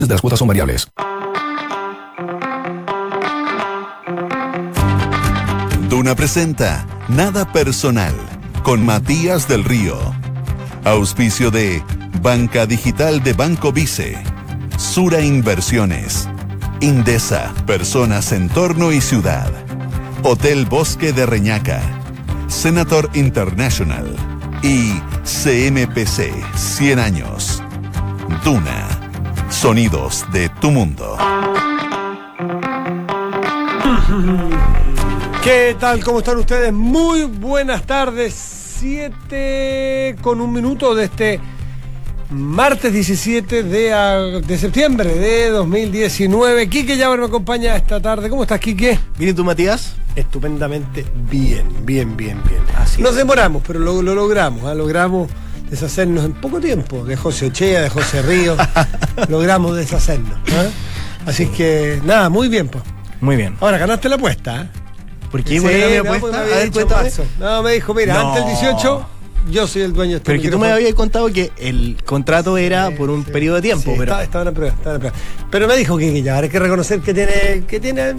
Las cuotas son variables. Duna presenta Nada Personal con Matías del Río. Auspicio de Banca Digital de Banco Vice, Sura Inversiones, Indesa, Personas, Entorno y Ciudad, Hotel Bosque de Reñaca, Senator International y CMPC 100 años. Duna, sonidos de tu mundo. ¿Qué tal? ¿Cómo están ustedes? Muy buenas tardes. 7:01 de este martes 17 de septiembre de 2019. Quique Llaver me acompaña esta tarde. ¿Cómo estás, Quique? ¿Bien y tú, Matías? Estupendamente bien. Así Nos es. demoramos, pero lo logramos. Logramos deshacernos en poco tiempo de José Ochea, de José Ríos. Logramos deshacernos. Así que, nada, muy bien, pues. Muy bien. Ahora, ganaste la apuesta, ¿eh? ¿Por qué? Sí, ¿Por qué mi no, apuesta? porque me A había ver, dicho cuéntame. marzo. No, me dijo, mira, No. antes del 18, yo soy el dueño de este Pero que tú me micrófono. habías contado que el contrato era por un periodo de tiempo, Sí, pero estaba en la prueba. Pero me dijo que ya hay que reconocer que tiene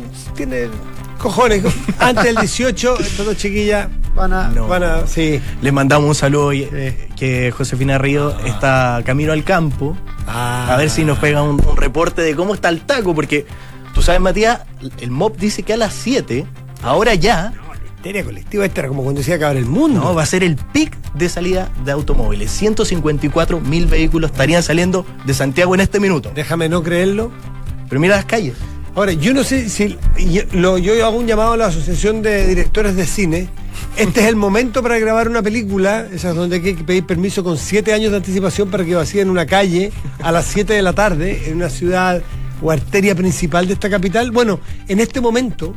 cojones. Antes del 18, estas dos chiquillas van a, sí. les mandamos un saludo que Josefina Río está camino al campo a ver si nos pega un reporte de cómo está el taco, porque tú sabes, Matías, el MOP dice que a las 7, ahora ya, La histeria colectiva esta era como cuando decía acabar el mundo. no, va a ser el pic de salida de automóviles. 154.000 vehículos estarían saliendo de Santiago en este minuto. Déjame no creerlo. Pero mira las calles. Ahora, yo no sé si yo hago un llamado a la Asociación de Directores de Cine. Este es el momento para grabar una película, esa es donde hay que pedir permiso con 7 años de anticipación para que vacíen una calle a las 7 de la tarde en una ciudad o arteria principal de esta capital. Bueno, en este momento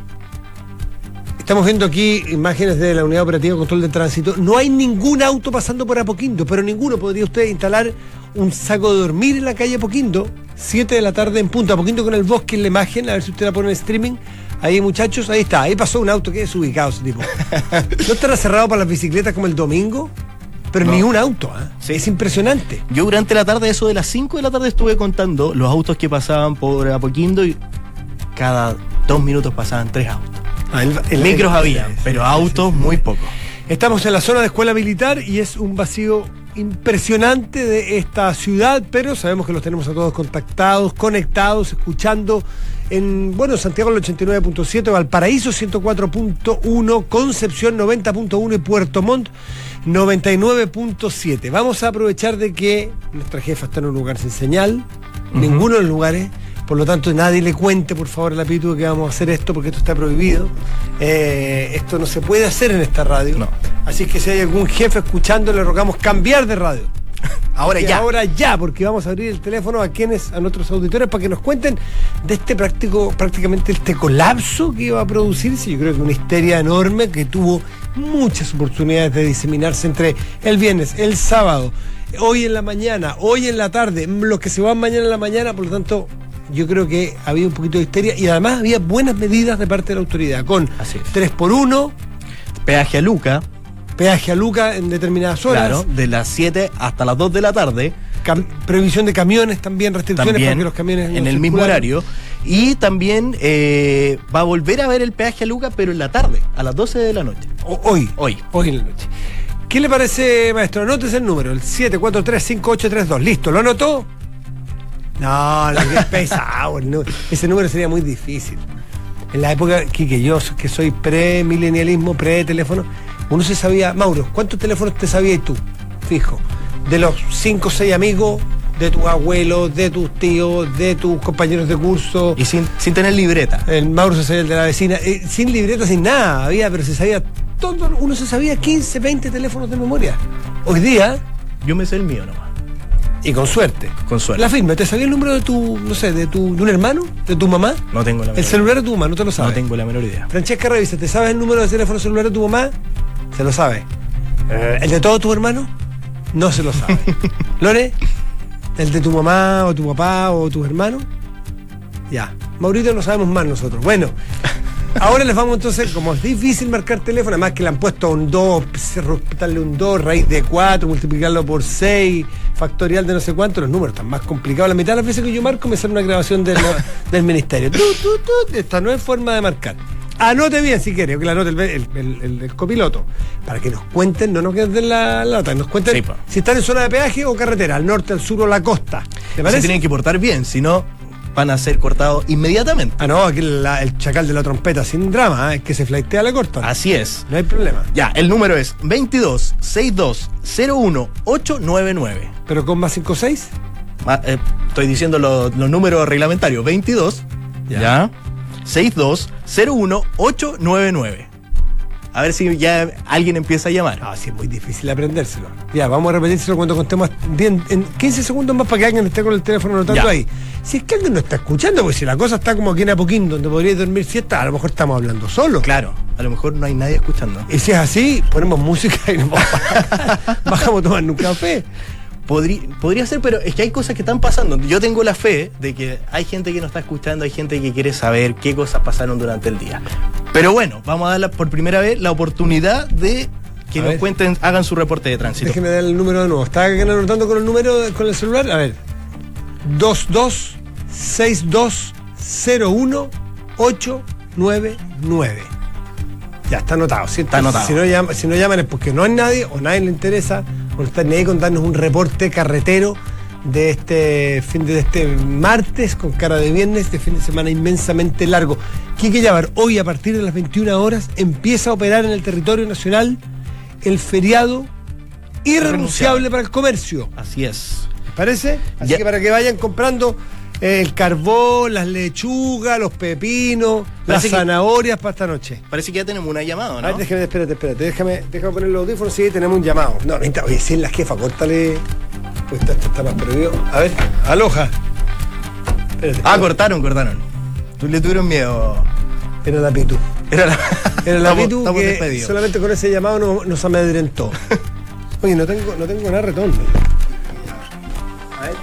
estamos viendo aquí imágenes de la Unidad Operativa de Control de Tránsito. No hay ningún auto pasando por Apoquindo, pero ninguno. Podría usted instalar un saco de dormir en la calle Apoquindo, 7 de la tarde en punto. Apoquindo con el bosque en la imagen, a ver si usted la pone en streaming. Ahí, muchachos, ahí está. Ahí pasó un auto que es ubicado ese tipo. No estará cerrado para las bicicletas como el domingo, pero No. ni un auto. Sí. Es impresionante. Yo durante la tarde, eso de las 5 de la tarde, estuve contando los autos que pasaban por Apoquindo y cada 2 minutos pasaban 3 autos. Micros había, pero autos muy pocos. Estamos en la zona de escuela militar y es un vacío impresionante de esta ciudad, pero sabemos que los tenemos a todos contactados, conectados, escuchando en, Santiago el 89.7, Valparaíso 104.1, Concepción 90.1 y Puerto Montt 99.7. Vamos a aprovechar de que nuestra jefa está en un lugar sin señal, ninguno de los lugares. Por lo tanto, nadie le cuente, por favor, al apito que vamos a hacer esto, porque esto está prohibido. Esto no se puede hacer en esta radio. No. Así que si hay algún jefe escuchando, le rogamos cambiar de radio. Ahora Y ya. ahora ya, porque vamos a abrir el teléfono a nuestros auditores, para que nos cuenten de este prácticamente este colapso que iba a producirse. Yo creo que una histeria enorme que tuvo muchas oportunidades de diseminarse entre el viernes, el sábado, hoy en la mañana, hoy en la tarde, los que se van mañana en la mañana. Por lo tanto, yo creo que había un poquito de histeria y además había buenas medidas de parte de la autoridad, con Así es. 3x1, Peaje a Luca, peaje a Luca en determinadas horas, claro, de las 7 hasta las 2 de la tarde, previsión de camiones también, restricciones también para que los camiones no en el mismo circularan. horario. Y también va a volver a haber el peaje a Luca, pero en la tarde, a las 12 de la noche. Hoy en la noche. ¿Qué le parece, maestro? Anótese el número, el 7435832. ¿Listo? ¿Lo anotó? No, que es pesado. No. Ese número sería muy difícil. En la época que yo, que soy pre-milenialismo, pre-teléfono, uno se sabía. Mauro, ¿cuántos teléfonos te sabías tú? Fijo. De los 5 o 6 amigos, de tus abuelos, de tus tíos, de tus compañeros de curso. Y sin tener libreta. El Mauro se sabía el de la vecina, sin libreta, sin nada había, pero se sabía todo. Uno se sabía 15, 20 teléfonos de memoria. Hoy día, Yo me sé el mío nomás. y con suerte. Con suerte. La firme, ¿te sabía el número de tu, no sé, de un hermano? ¿De tu mamá? No tengo la menor El celular de tu mamá, no te lo sabes. No tengo la menor idea. Francesca Revisa, ¿te sabes el número de teléfono celular de tu mamá? Se lo sabe. ¿El de todos tus hermanos? No se lo sabe. ¿Lore? ¿El de tu mamá o tu papá o tus hermanos? Ya. Maurito lo sabemos más nosotros. Bueno, Ahora les vamos entonces, como es difícil marcar teléfono, además que le han puesto un 2, darle un 2, raíz de 4, multiplicarlo por 6, factorial de no sé cuánto, los números están más complicados. La mitad de las veces que yo marco me sale una grabación del ministerio. Esta no es forma de marcar. Anote bien si quiere, que la anote el copiloto, para que nos cuenten, no nos queden la nota, nos cuenten si están en zona de peaje o carretera, al norte, al sur o la costa. ¿Te parece? Se tienen que portar bien, si no van a ser cortados inmediatamente. Ah, no, aquí el chacal de la trompeta sin drama, es que se flaitea la corta. Así es. No hay problema. Ya, el número es 22-62-01-899. ¿Pero con más 56? Estoy diciendo los números reglamentarios. 22, ya 62-01-899. A ver si ya alguien empieza a llamar. Ah, sí, es muy difícil aprendérselo. Ya, vamos a repetírselo cuando contemos en 15 segundos más para que alguien esté con el teléfono anotando ahí. Si es que alguien no está escuchando, pues si la cosa está como aquí en Apoquín, donde podríais dormir siesta, a lo mejor estamos hablando solo. Claro, a lo mejor no hay nadie escuchando. Y si es así, ponemos música y nos bajamos a tomar un café. Podría ser, pero es que hay cosas que están pasando. Yo tengo la fe de que hay gente que nos está escuchando, hay gente que quiere saber qué cosas pasaron durante el día. Pero bueno, vamos a dar por primera vez la oportunidad de que nos cuenten, hagan su reporte de tránsito. Déjenme dar el número de nuevo. ¿Está anotando con el número con el celular? A ver. 226201-899. Ya está anotado, ¿cierto? Está anotado. Si no llaman es porque no hay nadie o nadie le interesa, o no están ni ahí con darnos un reporte carretero de este martes con cara de viernes, este fin de semana inmensamente largo. Quique Yabar, hoy a partir de las 21 horas empieza a operar en el territorio nacional el feriado irrenunciable para el comercio. Así es. ¿Parece? Así que para que vayan comprando el carbón, las lechugas, los pepinos, las zanahorias para esta noche. Parece que ya tenemos una llamada, ¿no? A ver, espérate. Déjame poner los audífonos. Sí, tenemos un llamado. No, oye, si es la jefa, córtale. Pues esto está más perdido. A ver, aloja. Espérate. Cortaron. Tú le tuvieron miedo. Era la Pitu. Era la Pitu estamos que despedidos. Solamente con ese llamado nos amedrentó. Oye, no tengo nada redondo. A ver.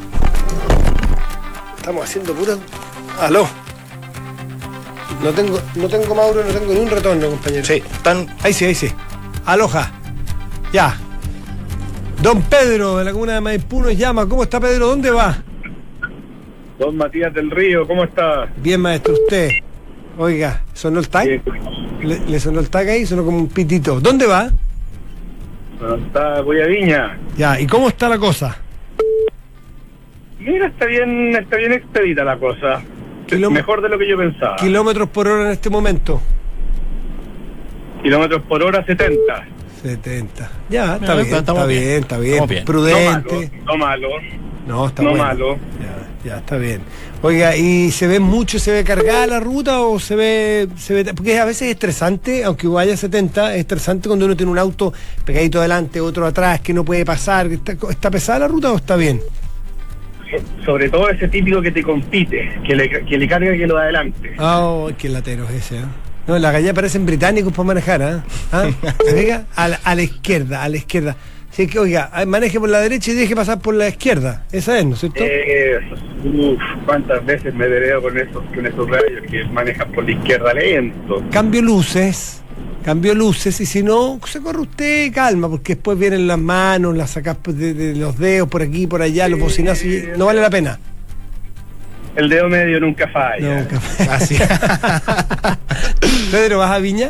Estamos haciendo puras. Aló. No tengo Mauro, no tengo ni un retorno, compañero. Sí, están. Ahí sí. Aloja. Ya. Don Pedro de la comuna de Maipú nos llama. ¿Cómo está, Pedro? ¿Dónde va? Don Matías del Río, ¿cómo está? Bien, maestro, usted. Oiga, ¿sonó el tag? ¿Le sonó el tag ahí? Sonó como un pitito. ¿Dónde va? Voy a Viña. Ya, ¿y cómo está la cosa? Mira, está bien expedita la cosa. Mejor de lo que yo pensaba. ¿Kilómetros por hora en este momento? Kilómetros por hora, 70. Ya, está bien. Prudente. No malo. No, está bueno. Malo. Ya, está bien. Oiga, ¿y se ve cargada la ruta o se ve? Porque a veces es estresante, aunque vaya a 70, es estresante cuando uno tiene un auto pegadito adelante, otro atrás, que no puede pasar. ¿Está pesada la ruta o está bien? Sobre todo ese típico que te compite, que le carga que lo de adelante. Qué latero es ese, ¿eh? No, la calle parecen británicos para manejar, ¿eh? ¿Se fija? A la izquierda. Así que, oiga, maneje por la derecha y deje pasar por la izquierda. Esa es, ¿no es cierto? Cuántas veces me dereo con esos rayos que manejan por la izquierda lento. Cambio luces, y si no, se corre usted, calma, porque después vienen las manos, las sacas de los dedos por aquí, por allá, los bocinazos, y no vale la pena. El dedo medio nunca falla. Así. Pedro, ¿vas a Viña?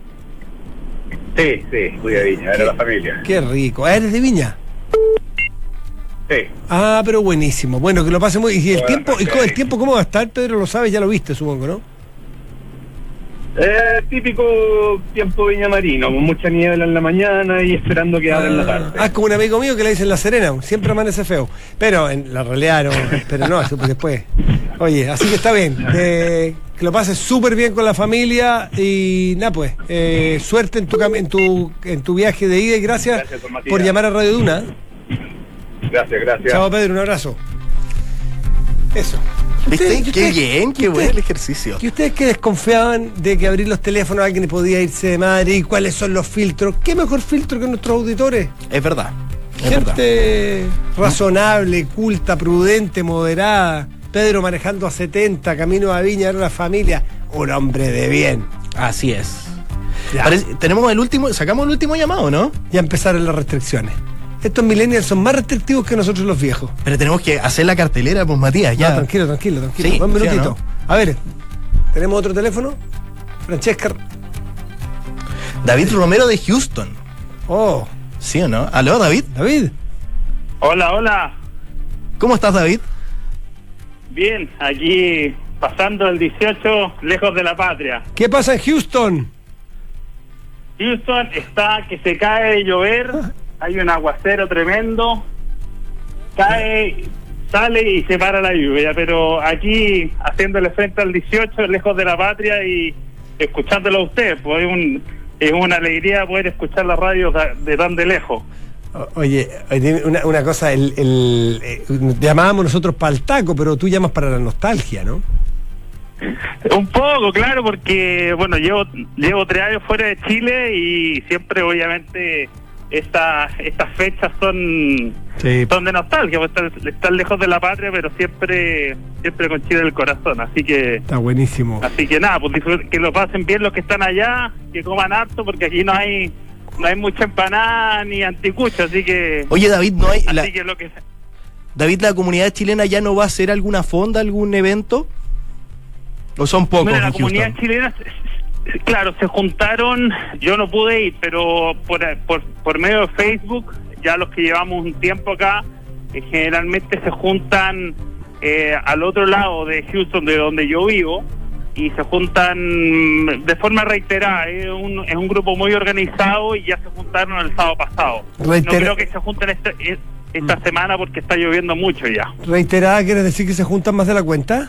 Sí, voy a Viña, era la familia. Qué rico. ¿Eres de Viña? Sí. Pero buenísimo. Bueno, que lo pase muy... ¿Y el tiempo cómo va a estar, Pedro? Lo sabes, ya lo viste, supongo, ¿no? Típico tiempo viñamarino, con mucha niebla en la mañana y esperando que abra en la tarde. Es como un amigo mío que le dicen La Serena, siempre amanece feo. Pero en la realidad no, pero no, eso después. Oye, así que está bien. Que lo pases súper bien con la familia y nada, pues, suerte en tu viaje de ida y gracias por llamar a Radio Duna. Gracias. Chao, Pedro, un abrazo. Eso. ¿Viste? Qué buen el ejercicio. ¿Y ustedes que desconfiaban de que abrir los teléfonos alguien podía irse de madre y cuáles son los filtros? ¿Qué mejor filtro que nuestros auditores? Es verdad. Gente razonable, culta, prudente, moderada. Pedro manejando a 70, camino a Viña, ahora la familia. un hombre de bien. Así es. Ya. Sacamos el último llamado, ¿no? Ya empezaron las restricciones. Estos millennials son más restrictivos que nosotros los viejos. Pero tenemos que hacer la cartelera, pues Matías, ya. No, tranquilo. Sí, un minutito. ¿sí, A ver, ¿tenemos otro teléfono? Francesca. David Romero de Houston. Oh. ¿Sí o no? ¿Aló, David? David. Hola. ¿Cómo estás, David? Bien, aquí pasando el 18, lejos de la patria. ¿Qué pasa en Houston? Houston está que se cae de llover, hay un aguacero tremendo, cae, sale y se para la lluvia, pero aquí haciéndole frente al 18, lejos de la patria y escuchándolo a usted, pues es una alegría poder escuchar la radio de tan de lejos. Oye, una cosa, llamábamos nosotros para el taco, pero tú llamas para la nostalgia, ¿no? Un poco, claro, porque bueno, llevo 3 años fuera de Chile y siempre obviamente estas fechas son de nostalgia, pues están lejos de la patria, pero siempre con Chile en el corazón, así que está buenísimo. Así que nada, pues que lo pasen bien los que están allá, que coman harto, porque aquí no hay mucha empanada ni anticucho, así que... Oye, David, no hay... David, ¿la comunidad chilena ya no va a hacer alguna fonda, algún evento? ¿O son pocos? Bueno, la en comunidad Houston? chilena, claro, se juntaron, yo no pude ir, pero por medio de Facebook, ya los que llevamos un tiempo acá, generalmente se juntan al otro lado de Houston, de donde yo vivo, y se juntan de forma reiterada. Es un grupo muy organizado y ya se juntaron el sábado pasado. No creo que se junten esta semana porque está lloviendo mucho ya. ¿Reiterada quiere decir que se juntan más de la cuenta?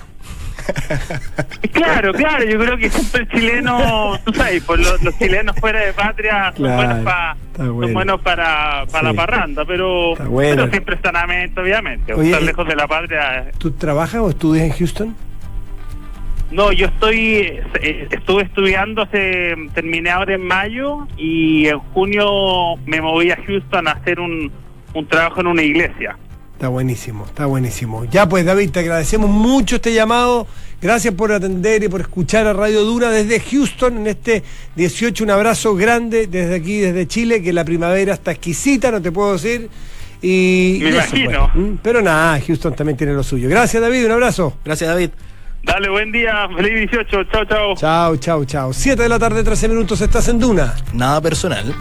Claro, yo creo que siempre el chileno, tú sabes, pues los chilenos fuera de patria son buenos para la parranda, pero siempre sanamente, obviamente. Oye, estar lejos de la patria. ¿Tú trabajas o estudias en Houston? No, yo estuve estudiando, terminé ahora en mayo y en junio me moví a Houston a hacer un trabajo en una iglesia. Está buenísimo. Ya pues, David, te agradecemos mucho este llamado. Gracias por atender y por escuchar a Radio Duna desde Houston en este 18. Un abrazo grande desde aquí, desde Chile, que la primavera está exquisita, no te puedo decir. Me imagino. Pues. Pero nada, Houston también tiene lo suyo. Gracias, David, un abrazo. Gracias, David. Dale, buen día, feliz 18, chao. 7 de la tarde, 13 minutos, estás en Duna. Nada personal.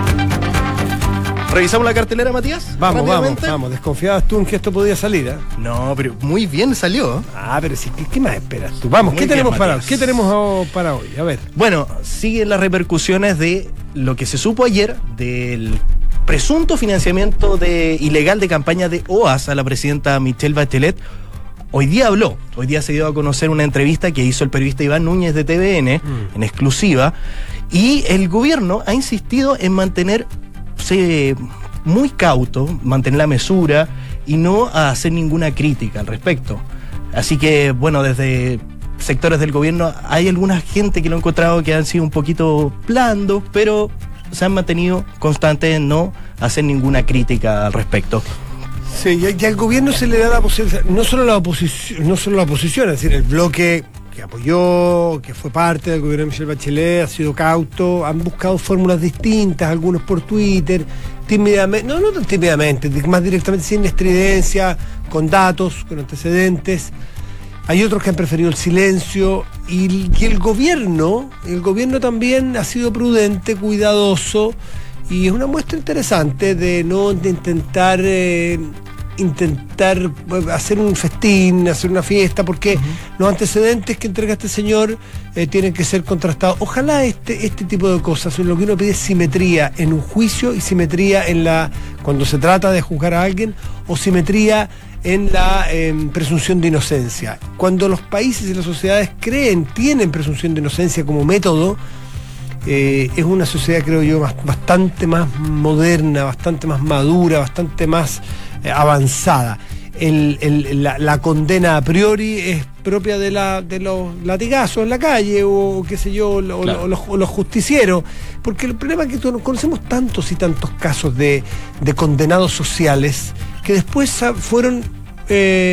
¿Revisamos la cartelera, Matías? Vamos. Desconfiabas tú en que esto podía salir, ¿eh? No, pero muy bien salió. Pero sí, ¿qué más esperas tú? Vamos, ¿qué tenemos para hoy? A ver. Bueno, siguen las repercusiones de lo que se supo ayer del presunto financiamiento ilegal de campaña de OAS a la presidenta Michelle Bachelet. Hoy día se dio a conocer una entrevista que hizo el periodista Iván Núñez de TVN, en exclusiva, y el gobierno ha insistido en mantenerse muy cauto, mantener la mesura y no hacer ninguna crítica al respecto. Así que, bueno, desde sectores del gobierno hay alguna gente que lo ha encontrado que han sido un poquito blandos, pero se han mantenido constantes en no hacer ninguna crítica al respecto. Sí, y al gobierno se le da la posibilidad, no solo la oposición, es decir, el bloque que apoyó, que fue parte del gobierno de Michelle Bachelet, ha sido cauto, han buscado fórmulas distintas, algunos por Twitter, tímidamente, no tan tímidamente, más directamente, sin estridencia, con datos, con antecedentes. Hay otros que han preferido el silencio y el gobierno también ha sido prudente, cuidadoso, y es una muestra interesante de intentar hacer un festín, hacer una fiesta, porque los antecedentes que entrega este señor tienen que ser contrastados. Ojalá este tipo de cosas, lo que uno pide es simetría en un juicio y simetría cuando se trata de juzgar a alguien, o simetría en la presunción de inocencia. Cuando los países y las sociedades tienen presunción de inocencia como método, es una sociedad, creo yo, bastante más moderna, bastante más madura, bastante más avanzada. La condena a priori es propia de los latigazos en la calle o qué sé yo, los justicieros, porque el problema es que conocemos tantos y tantos casos de condenados sociales que después fueron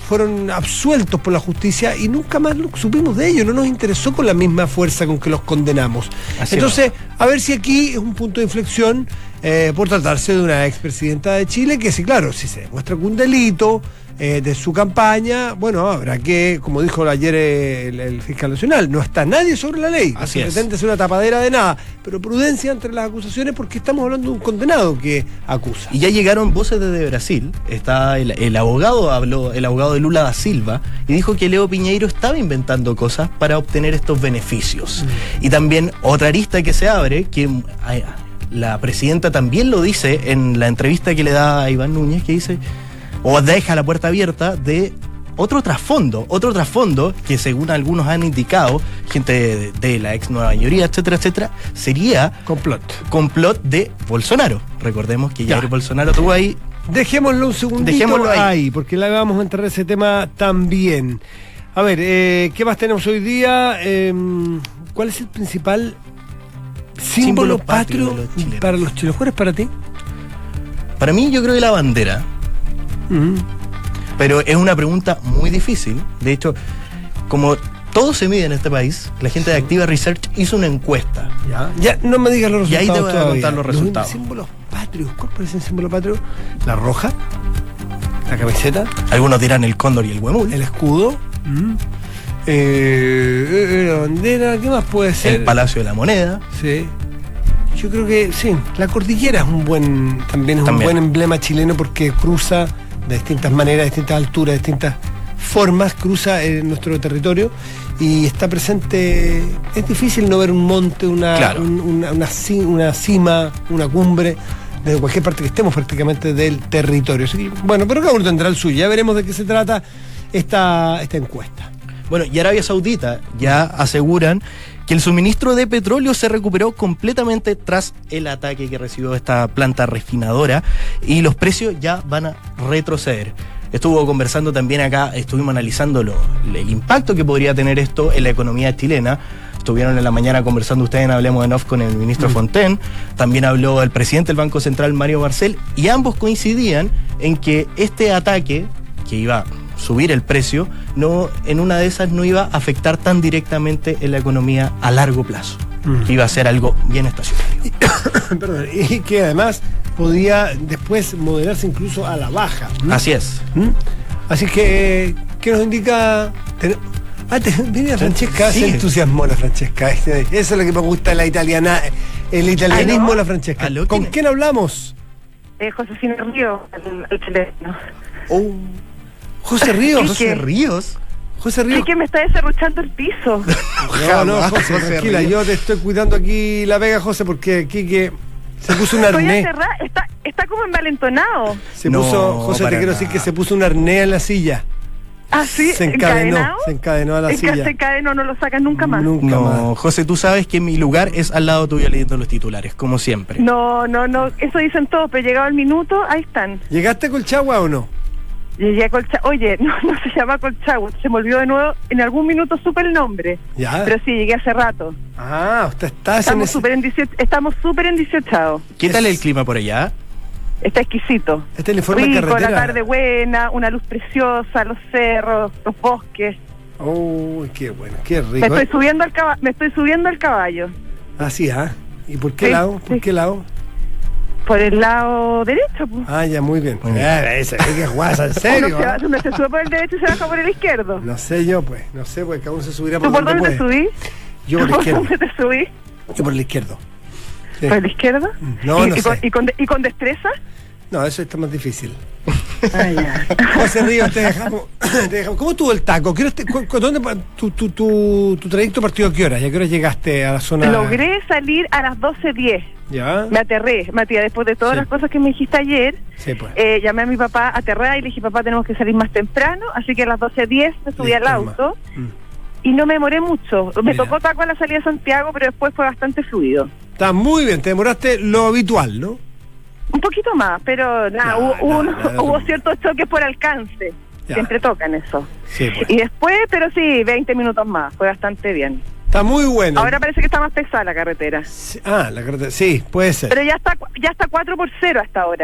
fueron absueltos por la justicia y nunca más supimos de ellos, no nos interesó con la misma fuerza con que los condenamos. Entonces, a ver si aquí es un punto de inflexión por tratarse de una expresidenta de Chile que sí, claro, si se demuestra que un delito de su campaña, bueno, habrá que, como dijo ayer el fiscal nacional, no está nadie sobre la ley, no se pretende ser una tapadera de nada, pero prudencia entre las acusaciones porque estamos hablando de un condenado que acusa. Y ya llegaron voces desde Brasil, está el abogado de Lula da Silva, y dijo que Leo Piñeiro estaba inventando cosas para obtener estos beneficios. Y también otra arista que se abre, que la presidenta también lo dice en la entrevista que le da a Iván Núñez, que dice, o deja la puerta abierta de otro trasfondo que según algunos han indicado, gente de la ex Nueva Mayoría, etcétera, etcétera, sería complot de Bolsonaro. Recordemos que Jair Bolsonaro tuvo ahí. Dejémoslo un segundito ahí, porque la vamos a entrar a ese tema también. A ver, ¿qué más tenemos hoy día? ¿Cuál es el principal símbolo patrio para los chilenos? ¿Cuál es para ti? Para mí, yo creo que la bandera. Pero es una pregunta muy difícil. De hecho, como todo se mide en este país, la gente de Activa Research hizo una encuesta. Ya no me digas los resultados. Y ahí te voy a contar los resultados. Los símbolos patrios. ¿Cuál parece el símbolo patrio? La roja, la camiseta. Algunos dirán el cóndor y el huemul. El escudo. La bandera. ¿Qué más puede ser? El Palacio de la Moneda. Sí. Yo creo que sí. La cordillera es un buen emblema chileno porque cruza de distintas maneras, de distintas alturas, de distintas formas, cruza nuestro territorio y está presente. Es difícil no ver un monte, una cima, una cumbre, desde cualquier parte que estemos prácticamente del territorio. Así que, bueno, pero cada uno tendrá el suyo. Ya veremos de qué se trata esta encuesta. Bueno, y Arabia Saudita ya aseguran que el suministro de petróleo se recuperó completamente tras el ataque que recibió esta planta refinadora y los precios ya van a retroceder. Estuvo conversando también acá, estuvimos analizando el impacto que podría tener esto en la economía chilena. Estuvieron en la mañana conversando ustedes en Hablemos en Off con el ministro Fontaine, también habló el presidente del Banco Central, Mario Marcel, y ambos coincidían en que este ataque, que iba a subir el precio, en una de esas no iba a afectar tan directamente en la economía a largo plazo. Iba a ser algo bien estacionario. Perdón, y que además podía después moderarse incluso a la baja. Así es. Así que, ¿qué nos indica? Viene Francesca, se entusiasmó la Francesca. Eso es lo que me gusta el italianismo de la Francesca. ¿Con quién hablamos? Josefina Ríos, el chileno. José Ríos. José Ríos. Es que me está desarruchando el piso. No, José, tranquila, yo te estoy cuidando aquí la vega, José, porque Quique se puso un arnés. Está como envalentonado. José, te quiero decir que se puso un arnés en la silla. ¿Ah, sí? Se encadenó a la silla. Se encadenó, no lo sacan nunca más. Nunca más. José, tú sabes que mi lugar es al lado tuyo leyendo los titulares, como siempre. No, eso dicen todos, pero llegado el minuto, ahí están. ¿Llegaste a Colchagua o no? Llegué a Colchagua. Oye, no se llama Colchagua, se me olvidó de nuevo, en algún minuto supe el nombre. Ya. Pero sí, llegué hace rato. Usted está Estamos súper endiciochados. ¿Qué tal el clima por allá? Está exquisito. Este es el informe de carretera. La tarde buena, una luz preciosa, los cerros, los bosques. Qué bueno, qué rico. Me estoy subiendo al caballo. Así, ¿Y por qué lado? ¿Por qué lado? Por el lado derecho, pues. Ya, muy bien. Esa que es guasa, en serio. Uno se sube por el derecho y se baja por el izquierdo. No sé, porque cada uno se subirá por ¿Tú por dónde te subí? Yo por la izquierda. ¿Por dónde te subí? Yo por el izquierdo. Sí. ¿Por la izquierda? No sé. ¿Y con destreza? No, eso está más difícil. Ya. José Ríos, te dejamos. ¿Cómo estuvo el taco? ¿Dónde tu trayecto partió a qué hora? ¿Y a qué hora llegaste a la zona? Logré salir a las 12:10. ¿Ya? Me aterré, Matías, después de todas las cosas que me dijiste ayer. Sí, pues. Llamé a mi papá aterrada y le dije, papá, tenemos que salir más temprano. Así que a las 12:10 me subí al auto. Y no me demoré mucho. Me tocó taco a la salida de Santiago, pero después fue bastante fluido. Está muy bien, te demoraste lo habitual, ¿no? Un poquito más, pero nada, hubo ciertos choques por alcance. Siempre tocan eso. Sí, pues. Y después, pero sí, 20 minutos más, fue bastante bien. Está muy bueno. Ahora parece que está más pesada la carretera. Sí, la carretera, sí, puede ser. Pero ya está 4-0 hasta ahora.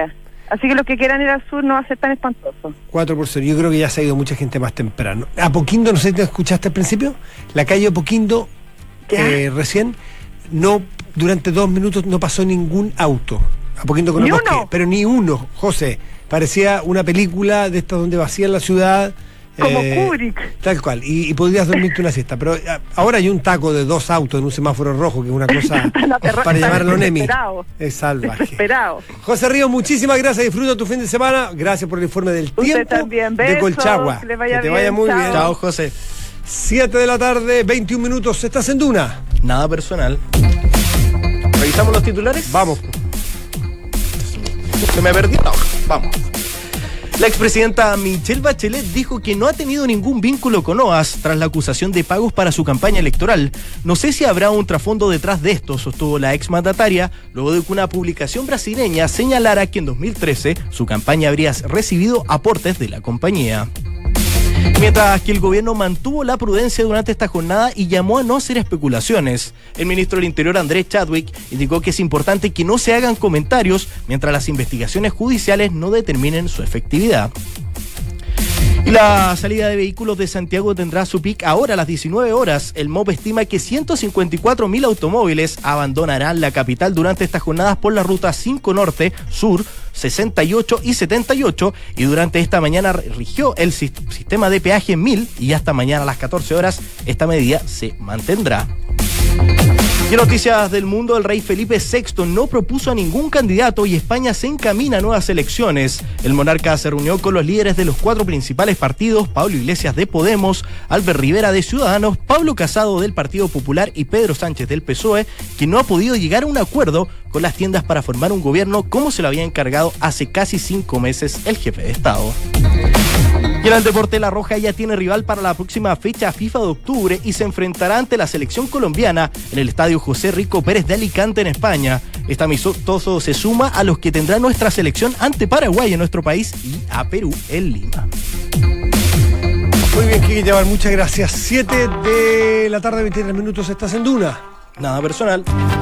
Así que los que quieran ir al sur no va a ser tan espantoso. 4%. Yo creo que ya se ha ido mucha gente más temprano. Apoquindo, no sé si te escuchaste al principio, la calle Apoquindo, recién, no, durante 2 minutos no pasó ningún auto. Apoquindo con Bosque, pero ni uno, José. Parecía una película de estas donde vacían la ciudad. Como Kubrick. Tal cual, y podrías dormirte una siesta. Pero ahora hay un taco de 2 autos en un semáforo rojo, que es una cosa para llamarlo Nemi. Es salvaje. Desesperado. José Ríos, muchísimas gracias, disfruta tu fin de semana. Gracias por el informe del tiempo de Colchagua. Que te vaya muy bien. Chao, José. 7 de la tarde, 21 minutos. ¿Estás en Duna? Nada personal. ¿Revisamos los titulares? Vamos. Se me perdió. Vamos. La expresidenta Michelle Bachelet dijo que no ha tenido ningún vínculo con OAS tras la acusación de pagos para su campaña electoral. No sé si habrá un trasfondo detrás de esto, sostuvo la exmandataria, luego de que una publicación brasileña señalara que en 2013 su campaña habría recibido aportes de la compañía. Mientras que el gobierno mantuvo la prudencia durante esta jornada y llamó a no hacer especulaciones. El ministro del Interior, Andrés Chadwick, indicó que es importante que no se hagan comentarios mientras las investigaciones judiciales no determinen su efectividad. Y la salida de vehículos de Santiago tendrá su pic ahora a las 19 horas. El MOP estima que 154.000 automóviles abandonarán la capital durante estas jornadas por la ruta 5 Norte, Sur, 68 y 78, y durante esta mañana rigió el sistema de peaje en 1000 y hasta mañana a las 14 horas esta medida se mantendrá. Y en noticias del mundo, el rey Felipe VI no propuso a ningún candidato y España se encamina a nuevas elecciones. El monarca se reunió con los líderes de los 4 principales partidos, Pablo Iglesias de Podemos, Albert Rivera de Ciudadanos, Pablo Casado del Partido Popular y Pedro Sánchez del PSOE, que no ha podido llegar a un acuerdo con las tiendas para formar un gobierno como se lo había encargado hace casi 5 meses el jefe de Estado. Y en el deporte, La Roja ya tiene rival para la próxima fecha FIFA de octubre y se enfrentará ante la selección colombiana en el estadio José Rico Pérez de Alicante en España. Este amistoso se suma a los que tendrá nuestra selección ante Paraguay en nuestro país y a Perú en Lima. Muy bien, Kiki Yabar, muchas gracias. 7 de la tarde, 23 minutos, estás en Duna. Nada personal.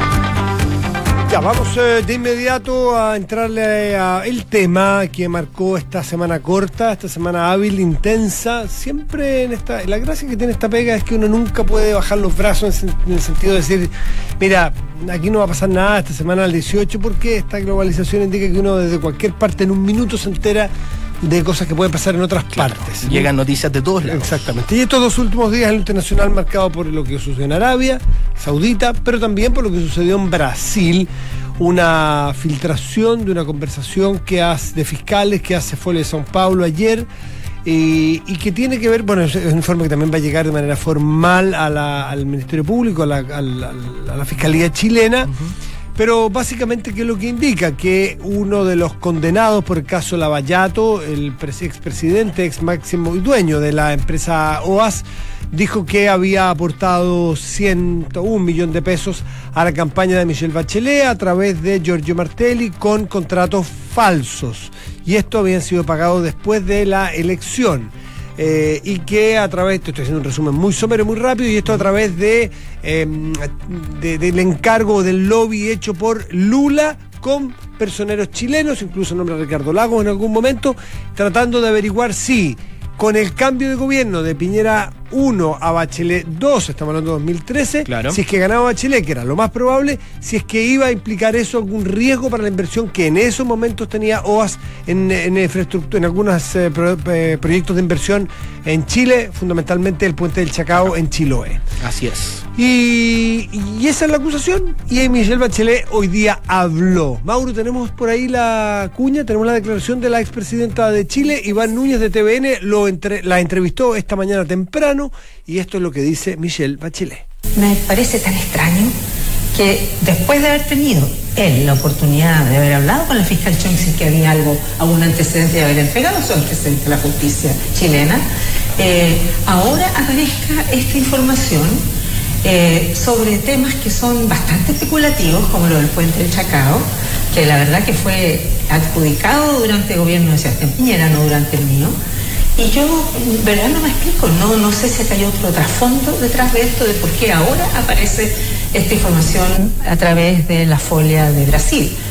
Ya, vamos de inmediato a entrarle a el tema que marcó esta semana corta, esta semana hábil, intensa. Siempre en la gracia que tiene esta pega es que uno nunca puede bajar los brazos en el sentido de decir, mira, aquí no va a pasar nada esta semana al 18, porque esta globalización indica que uno desde cualquier parte en un minuto se entera de cosas que pueden pasar en otras partes. Llegan noticias de todos lados. Exactamente. Y estos 2 últimos días en lo internacional marcado por lo que sucedió en Arabia Saudita, pero también por lo que sucedió en Brasil, una filtración de una conversación de fiscales que hace Folha de São Paulo ayer, y que tiene que ver, bueno, es un informe que también va a llegar de manera formal al Ministerio Público, a la Fiscalía chilena. Pero básicamente, ¿qué es lo que indica? Que uno de los condenados por el caso Lavallato, el expresidente, ex máximo y dueño de la empresa OAS, dijo que había aportado 101 millones de pesos a la campaña de Michelle Bachelet a través de Giorgio Martelli con contratos falsos. Y esto habían sido pagados después de la elección. Y que a través, estoy haciendo un resumen muy somero, muy rápido, y esto a través del encargo del lobby hecho por Lula con personeros chilenos, incluso nombra a Ricardo Lagos en algún momento, tratando de averiguar si con el cambio de gobierno de Piñera 1 a Bachelet 2, estamos hablando de 2013, claro, si es que ganaba Bachelet, que era lo más probable, si es que iba a implicar eso algún riesgo para la inversión que en esos momentos tenía OAS en infraestructura, en algunos proyectos de inversión en Chile, fundamentalmente el Puente del Chacao en Chiloé. Así es. Y esa es la acusación, y Michelle Bachelet hoy día habló. Mauro, tenemos por ahí la cuña, tenemos la declaración de la expresidenta de Chile, Iván Núñez de TVN, la entrevistó esta mañana temprano, y esto es lo que dice Michelle Bachelet. Me parece tan extraño que después de haber tenido él la oportunidad de haber hablado con la fiscal Chong si que había algún antecedente de haber entregado su antecedente a la justicia chilena, ahora aparezca esta información sobre temas que son bastante especulativos, como lo del Puente del Chacao, que la verdad que fue adjudicado durante el gobierno de Sebastián Piñera, no durante el mío. Y yo, verdad, no me explico, no sé si acá hay otro trasfondo detrás de esto, de por qué ahora aparece esta información a través de la Folha de Brasil.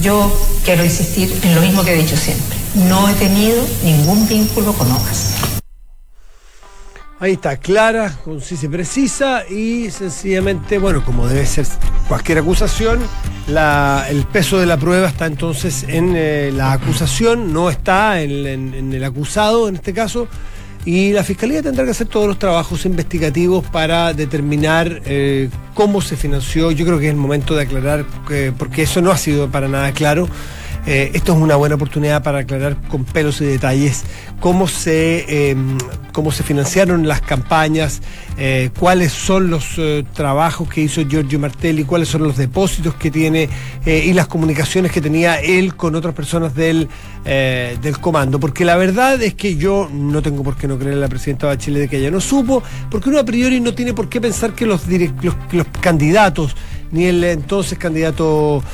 Yo quiero insistir en lo mismo que he dicho siempre. No he tenido ningún vínculo con OAS. Ahí está, clara, concisa y precisa, y sencillamente, bueno, como debe ser cualquier acusación, el peso de la prueba está entonces en la acusación, no está en el acusado en este caso, y la Fiscalía tendrá que hacer todos los trabajos investigativos para determinar cómo se financió. Yo creo que es el momento de aclarar, porque eso no ha sido para nada claro. Esto es una buena oportunidad para aclarar con pelos y detalles cómo se financiaron las campañas, cuáles son los trabajos que hizo Giorgio Martelli, cuáles son los depósitos que tiene y las comunicaciones que tenía él con otras personas del comando. Porque la verdad es que yo no tengo por qué no creer a la presidenta Bachelet de que ella no supo, porque uno a priori no tiene por qué pensar que los candidatos, ni el entonces candidato,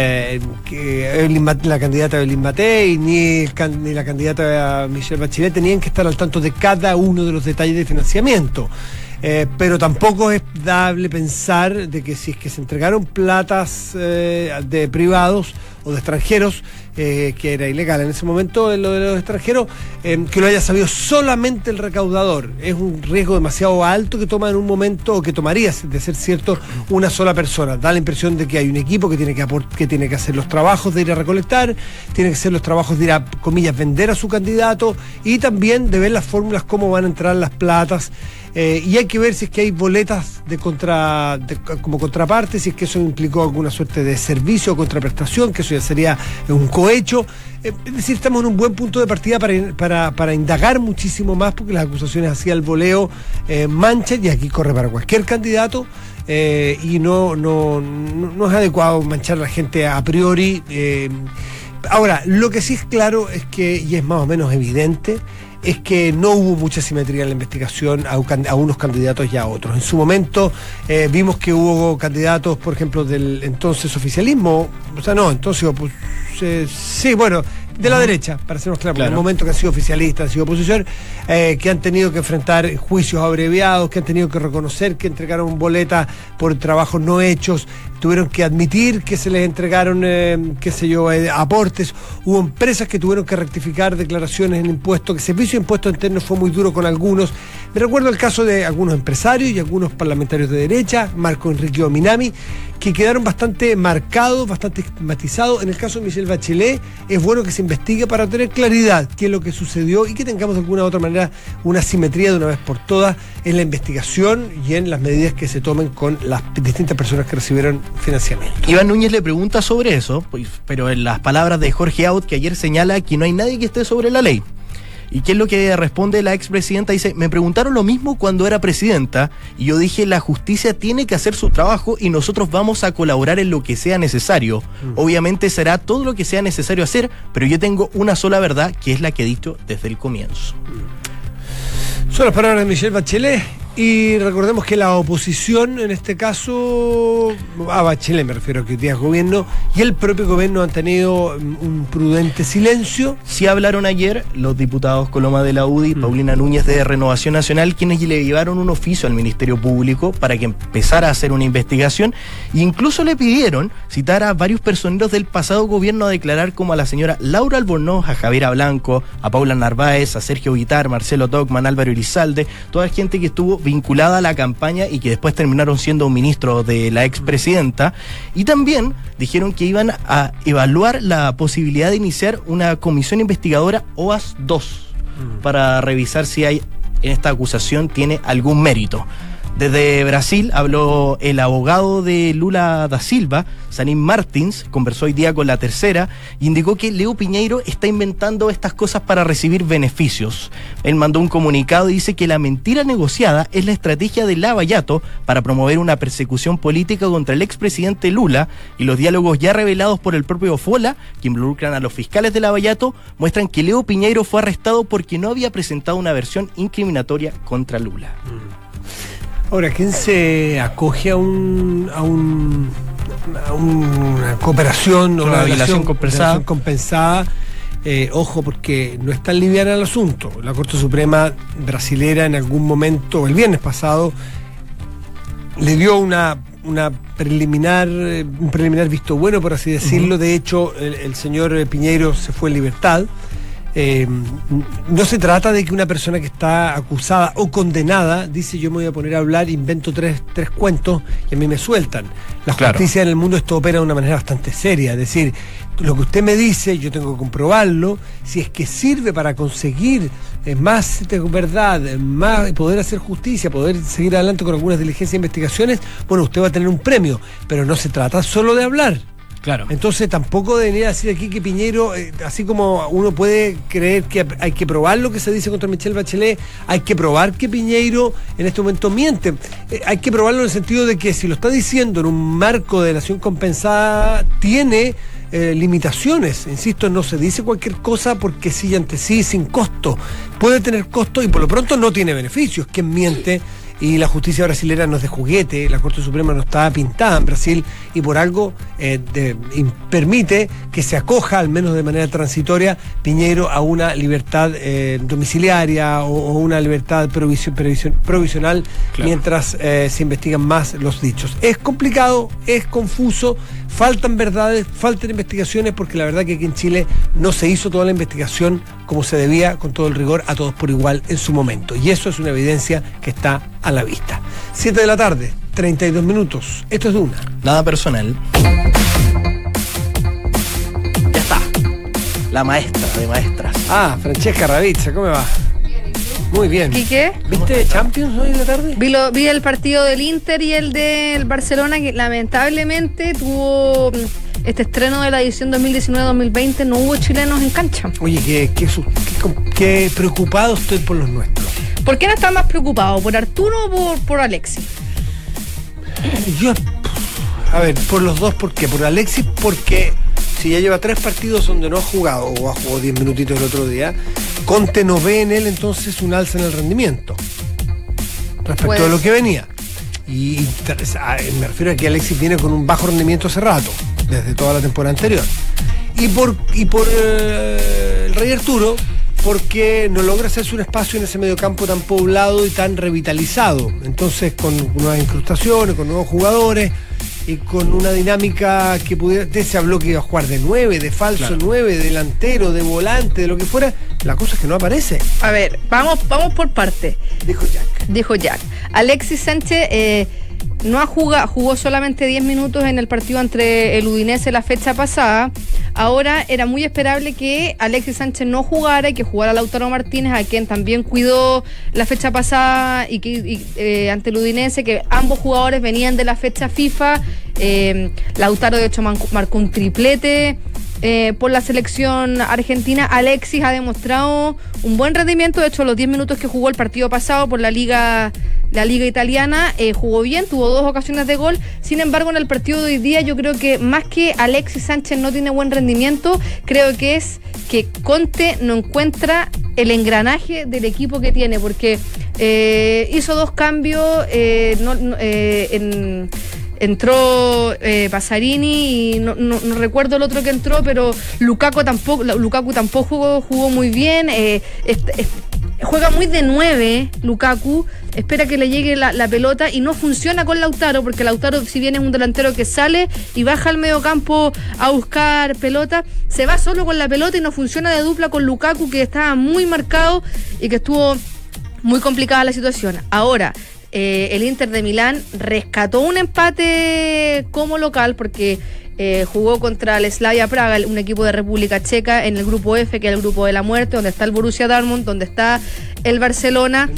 la candidata Evelyn Matei, ni la candidata Michelle Bachelet tenían que estar al tanto de cada uno de los detalles de financiamiento. Pero tampoco es dable pensar de que si es que se entregaron platas de privados o de extranjeros, que era ilegal en ese momento lo de los extranjeros, que lo haya sabido solamente el recaudador. Es un riesgo demasiado alto que toma en un momento, o que tomaría, de ser cierto, una sola persona. Da la impresión de que hay un equipo que tiene que hacer los trabajos de ir a recolectar, tiene que hacer los trabajos de ir a, comillas, vender a su candidato, y también de ver las fórmulas, cómo van a entrar las platas. Y hay que ver si es que hay boletas como contraparte, si es que eso implicó alguna suerte de servicio o contraprestación, que eso ya sería un cohecho. Es decir, estamos en un buen punto de partida para indagar muchísimo más, porque las acusaciones hacia el voleo manchan, y aquí corre para cualquier candidato. Y no es adecuado manchar a la gente a priori. Ahora, lo que sí es claro es que, y es más o menos evidente, es que no hubo mucha simetría en la investigación a unos candidatos y a otros. En su momento vimos que hubo candidatos, por ejemplo, del entonces oficialismo, de la derecha, para sernos claros, en el momento que han sido oficialistas, han sido oposición, que han tenido que enfrentar juicios abreviados, que han tenido que reconocer que entregaron boletas por trabajos no hechos, tuvieron que admitir que se les entregaron, aportes. Hubo empresas que tuvieron que rectificar declaraciones en impuestos, que el servicio de impuestos internos fue muy duro con algunos. Me recuerdo el caso de algunos empresarios y algunos parlamentarios de derecha, Marco Enrique Ominami, que quedaron bastante marcados, bastante estigmatizados. En el caso de Michelle Bachelet, es bueno que se investigue para tener claridad qué es lo que sucedió y que tengamos de alguna u otra manera una simetría de una vez por todas en la investigación y en las medidas que se tomen con las distintas personas que recibieron financiamiento. Iván Núñez le pregunta sobre eso, pero en las palabras de Jorge Aut, que ayer señala que no hay nadie que esté sobre la ley. ¿Y qué es lo que responde la expresidenta? Dice: me preguntaron lo mismo cuando era presidenta y yo dije, la justicia tiene que hacer su trabajo y nosotros vamos a colaborar en lo que sea necesario. Obviamente será todo lo que sea necesario hacer, pero yo tengo una sola verdad, que es la que he dicho desde el comienzo. Son las palabras de Michelle Bachelet. Y recordemos que la oposición, en este caso, a Bachelet me refiero, que hoy día es gobierno, y el propio gobierno han tenido un prudente silencio. Sí hablaron ayer los diputados Coloma de la UDI, Paulina Núñez de Renovación Nacional, quienes le llevaron un oficio al Ministerio Público para que empezara a hacer una investigación, e incluso le pidieron citar a varios personeros del pasado gobierno a declarar, como a la señora Laura Albornoz, a Javiera Blanco, a Paula Narváez, a Sergio Guitar, Marcelo Tocman, Álvaro Elizalde, toda gente que estuvo vinculada a la campaña y que después terminaron siendo ministros de la expresidenta. Y también dijeron que iban a evaluar la posibilidad de iniciar una comisión investigadora OAS 2 para revisar si hay en esta acusación tiene algún mérito. Desde Brasil habló el abogado de Lula da Silva, Salim Martins, conversó hoy día con La Tercera y indicó que Leo Piñeiro está inventando estas cosas para recibir beneficios. Él mandó un comunicado y dice que la mentira negociada es la estrategia de Lava Jato para promover una persecución política contra el expresidente Lula, y los diálogos ya revelados por el propio Fola, que involucran a los fiscales de Lava Jato, muestran que Leo Piñeiro fue arrestado porque no había presentado una versión incriminatoria contra Lula. Ahora, ¿quién se acoge a una cooperación o una violación compensada? Ojo, porque no es tan liviana el asunto. La Corte Suprema brasilera en algún momento, el viernes pasado, le dio una un preliminar visto bueno, por así decirlo. De hecho, el señor Piñeiro se fue en libertad. No se trata de que una persona que está acusada o condenada dice yo me voy a poner a hablar, invento tres cuentos y a mí me sueltan. La justicia en el mundo esto opera de una manera bastante seria, es decir, lo que usted me dice yo tengo que comprobarlo, si es que sirve para conseguir más verdad, más poder hacer justicia, poder seguir adelante con algunas diligencias e investigaciones, bueno, usted va a tener un premio, pero no se trata solo de hablar. Claro. Entonces tampoco debería decir aquí que Piñeiro, así como uno puede creer que hay que probar lo que se dice contra Michelle Bachelet, hay que probar que Piñeiro en este momento miente. Hay que probarlo en el sentido de que si lo está diciendo en un marco de nación compensada, tiene limitaciones. Insisto, no se dice cualquier cosa porque sí y ante sí, sin costo. Puede tener costo y por lo pronto no tiene beneficios. Quien miente. Y la justicia brasilera no es de juguete, la Corte Suprema no está pintada en Brasil y por algo permite que se acoja, al menos de manera transitoria, Piñeiro a una libertad domiciliaria o una libertad provisional, mientras se investigan más los dichos. Es complicado, es confuso, faltan verdades, faltan investigaciones, porque la verdad que aquí en Chile no se hizo toda la investigación como se debía, con todo el rigor, a todos por igual en su momento. Y eso es una evidencia que está a la vista. 7 de la tarde, 32 minutos. Esto es Duna. Nada personal. Ya está. La maestra de maestras. Francesca Ravizza, ¿cómo va? Muy bien. ¿Y qué? ¿Viste Champions hoy en la tarde? Vi el partido del Inter y el del Barcelona, que lamentablemente tuvo este estreno de la edición 2019-2020, no hubo chilenos en cancha. Oye, qué preocupado estoy por los nuestros. ¿Por quién estás más preocupado? ¿Por Arturo o por Alexis? Por los dos, ¿por qué? Por Alexis, porque si ya lleva 3 partidos donde no ha jugado, o ha jugado 10 minutitos el otro día, Conte no ve en él entonces un alza en el rendimiento respecto de lo que venía. Y me refiero a que Alexis viene con un bajo rendimiento hace rato, desde toda la temporada anterior. Y por el Rey Arturo, porque no logra hacerse un espacio en ese mediocampo tan poblado y tan revitalizado. Entonces, con nuevas incrustaciones, con nuevos jugadores y con una dinámica que pudiera. Se habló que iba a jugar de 9, de falso 9, de delantero, de volante, de lo que fuera. La cosa es que no aparece. A ver, vamos por parte. Dijo Jack. Alexis Sánchez no jugó solamente 10 minutos en el partido entre el Udinese la fecha pasada. Ahora era muy esperable que Alexis Sánchez no jugara y que jugara Lautaro Martínez, a quien también cuidó la fecha pasada y que ante el Udinese, que ambos jugadores venían de la fecha FIFA. Lautaro de hecho marcó un triplete por la selección argentina. Alexis ha demostrado un buen rendimiento. De hecho, los 10 minutos que jugó el partido pasado por la liga italiana, jugó bien, tuvo 2 ocasiones de gol. Sin embargo, en el partido de hoy día, yo creo que más que Alexis Sánchez no tiene buen rendimiento, creo que es que Conte no encuentra el engranaje del equipo que tiene, porque hizo 2 cambios entró Pasarini y no recuerdo el otro que entró, pero Lukaku tampoco jugó muy bien. Juega muy de 9 Lukaku, espera que le llegue la pelota y no funciona con Lautaro, porque Lautaro, si bien es un delantero que sale y baja al medio campo a buscar pelota, se va solo con la pelota y no funciona de dupla con Lukaku, que estaba muy marcado y que estuvo muy complicada la situación. Ahora, el Inter de Milán rescató un empate como local, porque jugó contra el Slavia Praga, un equipo de República Checa, en el grupo F, que es el grupo de la muerte, donde está el Borussia Dortmund, donde está el Barcelona.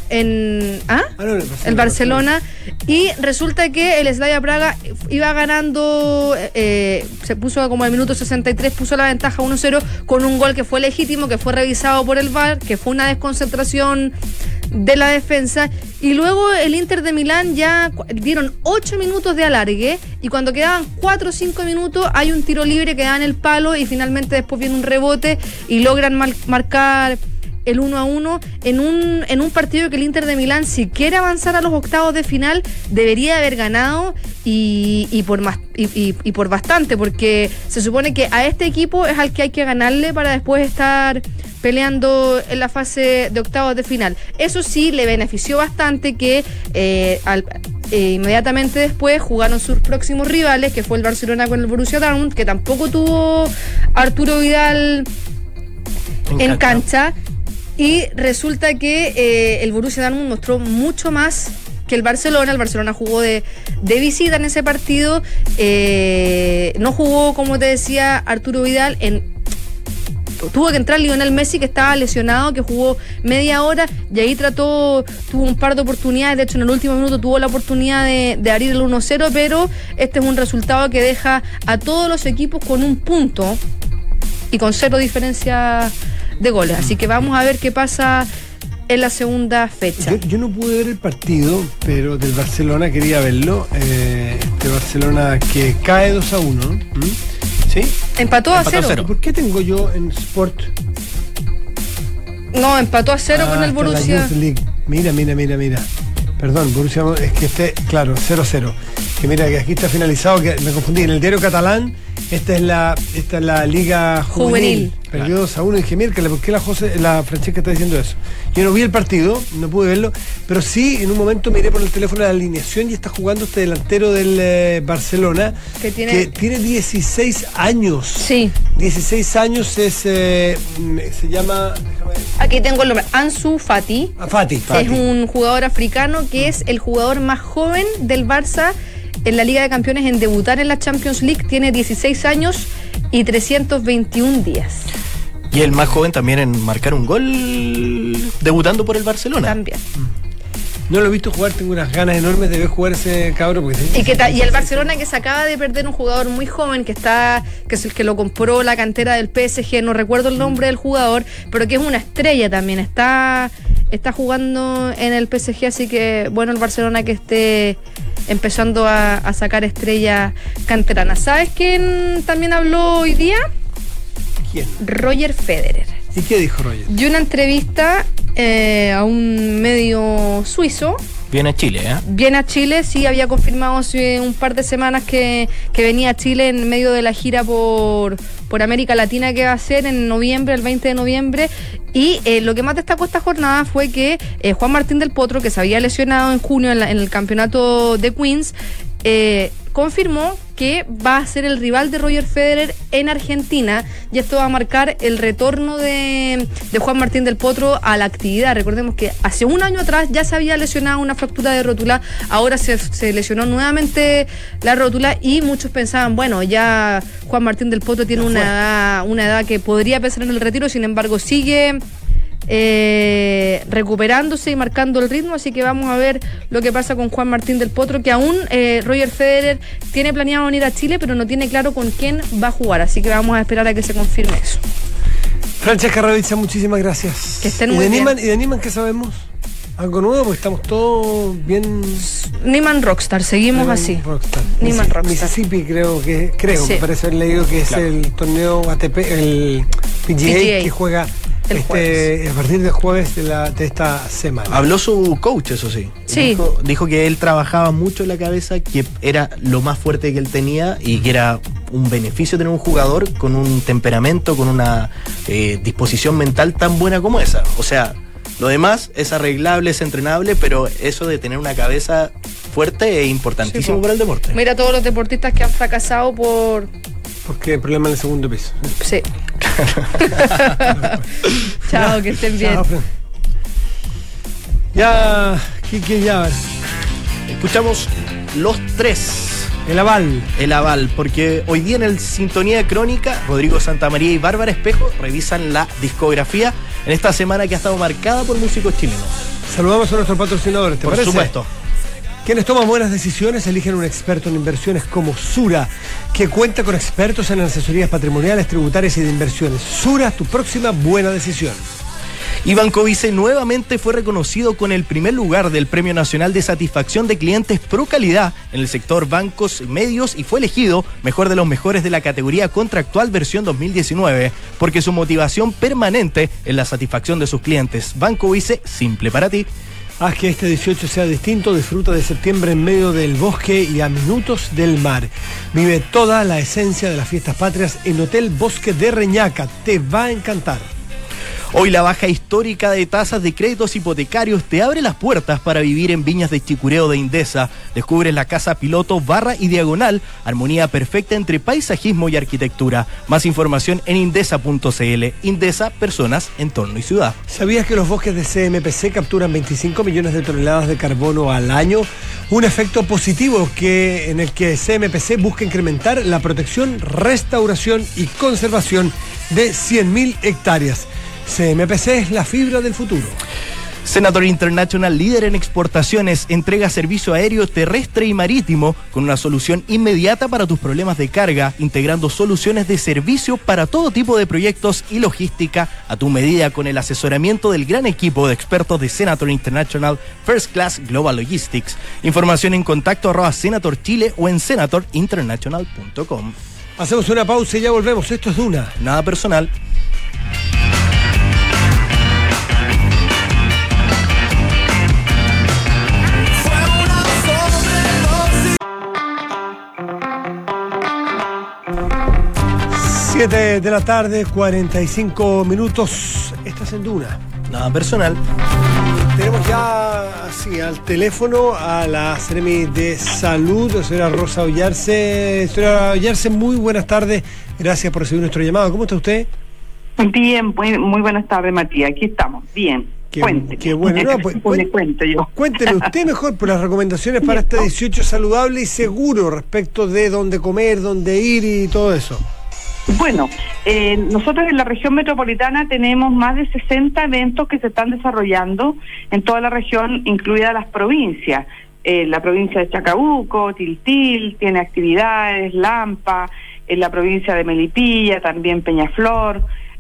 El Barcelona. Y resulta que el Slavia Praga iba ganando, se puso como al minuto 63, puso la ventaja 1-0 con un gol que fue legítimo, que fue revisado por el VAR, que fue una desconcentración de la defensa. Y luego el Inter de Milán ya dieron 8 minutos de alargue, y cuando quedaban 4 o 5 minutos hay un tiro libre que da en el palo, y finalmente después viene un rebote y logran marcar el 1-1 en un partido que el Inter de Milán, si quiere avanzar a los octavos de final, debería haber ganado, y por bastante, porque se supone que a este equipo es al que hay que ganarle para después estar peleando en la fase de octavos de final. Eso sí, le benefició bastante que inmediatamente después jugaron sus próximos rivales, que fue el Barcelona con el Borussia Dortmund, que tampoco tuvo Arturo Vidal en cancha. Y resulta que el Borussia Dortmund mostró mucho más que el Barcelona jugó de visita en ese partido, no jugó, como te decía, Arturo Vidal, tuvo que entrar Lionel Messi, que estaba lesionado, que jugó media hora, y ahí tuvo un par de oportunidades, de hecho en el último minuto tuvo la oportunidad de abrir el 1-0, pero este es un resultado que deja a todos los equipos con un punto y con 0 diferencia de goles, así que vamos a ver qué pasa en la segunda fecha. Yo no pude ver el partido, pero del Barcelona quería verlo. Este Barcelona que cae 2-1. ¿Sí? Empató a 0. ¿Por qué tengo yo en Sport? No, empató a 0 con el Borussia. Mira. Perdón, Borussia, es que claro, 0-0. Que mira, que aquí está finalizado, que me confundí. En el diario catalán, esta es la Liga Juvenil. Perdió 2-1 y dije, mira, ¿por qué la Francesca está diciendo eso? Yo no vi el partido, no pude verlo, pero sí, en un momento miré por el teléfono la alineación y está jugando este delantero del Barcelona, que tiene 16 años. Sí. 16 años se llama... Aquí tengo el nombre, Ansu Fati. Fati. Es un jugador africano que es el jugador más joven del Barça en la Liga de Campeones en debutar en la Champions League. Tiene 16 años y 321 días. Y el más joven también en marcar un gol debutando por el Barcelona. También. No lo he visto jugar, tengo unas ganas enormes de ver jugar ese cabro. Y el Barcelona, que se acaba de perder un jugador muy joven, que es el que lo compró la cantera del PSG, no recuerdo el nombre del jugador, pero que es una estrella también, está jugando en el PSG, así que bueno, el Barcelona que esté empezando a sacar estrellas canteranas. ¿Sabes quién también habló hoy día? ¿Quién? Roger Federer. ¿Y qué dijo Roger? Dio una entrevista a un medio suizo. Viene a Chile, ¿eh? Viene a Chile, sí, había confirmado hace un par de semanas que venía a Chile en medio de la gira por América Latina que va a hacer en noviembre, el 20 de noviembre. Y lo que más destacó esta jornada fue que Juan Martín del Potro, que se había lesionado en junio en el campeonato de Queens, confirmó que va a ser el rival de Roger Federer en Argentina, y esto va a marcar el retorno de Juan Martín del Potro a la actividad. Recordemos que hace un año atrás ya se había lesionado una fractura de rótula, ahora se lesionó nuevamente la rótula, y muchos pensaban, bueno, ya Juan Martín del Potro tiene una edad que podría pensar en el retiro, sin embargo sigue recuperándose y marcando el ritmo, así que vamos a ver lo que pasa con Juan Martín del Potro, que aún Roger Federer tiene planeado venir a Chile, pero no tiene claro con quién va a jugar, así que vamos a esperar a que se confirme eso. Francesca Ravizza, muchísimas gracias. Que estén muy bien. ¿Y de Niemann qué sabemos? ¿Algo nuevo? Porque estamos todos bien... Niemann Rockstar, seguimos así. Niemann Rockstar. Mississippi creo, sí. Me parece haber leído que es el torneo ATP, el PGA. Que juega a partir del jueves de esta semana. Habló su coach, eso sí. Dijo que él trabajaba mucho en la cabeza, que era lo más fuerte que él tenía y que era un beneficio tener un jugador con un temperamento, con una disposición mental tan buena como esa. O sea, lo demás es arreglable, es entrenable, pero eso de tener una cabeza fuerte es importantísimo para el deporte. Mira todos los deportistas que han fracasado porque el problema en el segundo piso. Sí. Chao, que estén bien. Ya, ya. Escuchamos los tres. El aval, porque hoy día en el Sintonía Crónica, Rodrigo Santamaría y Bárbara Espejo revisan la discografía en esta semana que ha estado marcada por músicos chilenos. Saludamos a nuestros patrocinadores, ¿te parece? Por supuesto. Quienes toman buenas decisiones eligen un experto en inversiones como Sura, que cuenta con expertos en asesorías patrimoniales, tributarias y de inversiones. Sura, tu próxima buena decisión. Y Banco Vice nuevamente fue reconocido con el primer lugar del Premio Nacional de Satisfacción de Clientes Pro Calidad en el sector bancos y medios, y fue elegido mejor de los mejores de la categoría contractual versión 2019, porque su motivación permanente es la satisfacción de sus clientes. Banco Vice, simple para ti. Haz que este 18 sea distinto, disfruta de septiembre en medio del bosque y a minutos del mar. Vive toda la esencia de las fiestas patrias en Hotel Bosque de Reñaca, te va a encantar. Hoy la baja histórica de tasas de créditos hipotecarios te abre las puertas para vivir en Viñas de Chicureo de Indesa. Descubre la casa piloto barra y diagonal, armonía perfecta entre paisajismo y arquitectura. Más información en indesa.cl. Indesa, personas, entorno y ciudad. ¿Sabías que los bosques de CMPC capturan 25 millones de toneladas de carbono al año? Un efecto positivo en el que CMPC busca incrementar la protección, restauración y conservación de 100.000 hectáreas. CMPC es la fibra del futuro. Senator International, líder en exportaciones, entrega servicio aéreo, terrestre y marítimo con una solución inmediata para tus problemas de carga, integrando soluciones de servicio para todo tipo de proyectos y logística a tu medida con el asesoramiento del gran equipo de expertos de Senator International First Class Global Logistics. Información en contacto @Senator Chile o en senatorinternational.com. Hacemos una pausa y ya volvemos. Esto es Duna. Nada personal. 7 de la tarde, 45 minutos. Estás en Duna. Nada personal. Tenemos ya así al teléfono a la Seremi de Salud, la señora Rosa Ollarse. Señora Ollarse, muy buenas tardes. Gracias por recibir nuestro llamado. ¿Cómo está usted? Bien, muy buenas tardes, Matías. Aquí estamos. Bien. Cuénteme. Qué bueno. No, le cuento yo. Cuénteme usted mejor por las recomendaciones para este 18 saludable y seguro respecto de dónde comer, dónde ir y todo eso. Bueno, nosotros en la región metropolitana tenemos más de 60 eventos que se están desarrollando en toda la región, incluidas las provincias. La provincia de Chacabuco, Tiltil, tiene actividades, Lampa, en la provincia de Melipilla, también Peñaflor,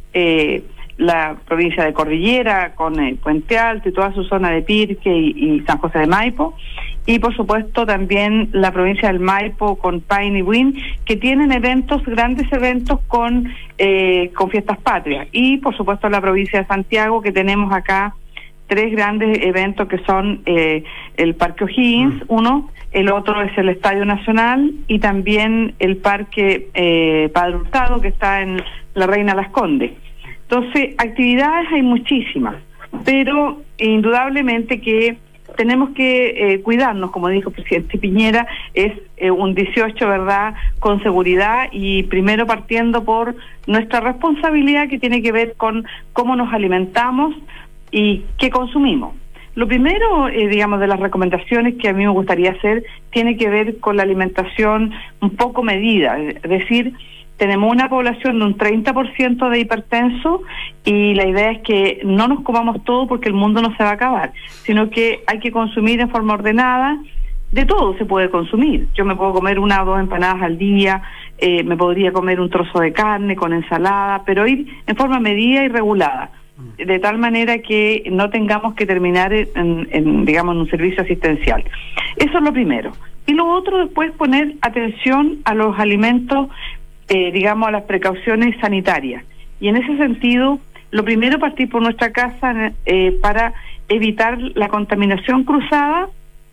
la provincia de Cordillera con Puente Alto y toda su zona de Pirque y San José de Maipo, y por supuesto también la provincia del Maipo con Paine y Buin, que tienen grandes eventos con fiestas patrias, y por supuesto la provincia de Santiago, que tenemos acá 3 grandes eventos que son el Parque O'Higgins, uno, el otro es el Estadio Nacional y también el Parque Padre Hurtado, que está en la Reina Las Condes. Entonces, actividades hay muchísimas, pero indudablemente que tenemos que cuidarnos, como dijo el presidente Piñera, es un 18, ¿verdad?, con seguridad, y primero partiendo por nuestra responsabilidad que tiene que ver con cómo nos alimentamos y qué consumimos. Lo primero, digamos, de las recomendaciones que a mí me gustaría hacer, tiene que ver con la alimentación un poco medida, es decir, tenemos una población de un 30% de hipertensos, y la idea es que no nos comamos todo porque el mundo no se va a acabar, sino que hay que consumir en forma ordenada. De todo se puede consumir. Yo me puedo comer 1 o 2 empanadas al día, me podría comer un trozo de carne con ensalada, pero ir en forma medida y regulada, de tal manera que no tengamos que terminar en un servicio asistencial. Eso es lo primero. Y lo otro, después, poner atención a los alimentos, a las precauciones sanitarias. Y en ese sentido, lo primero, partir por nuestra casa para evitar la contaminación cruzada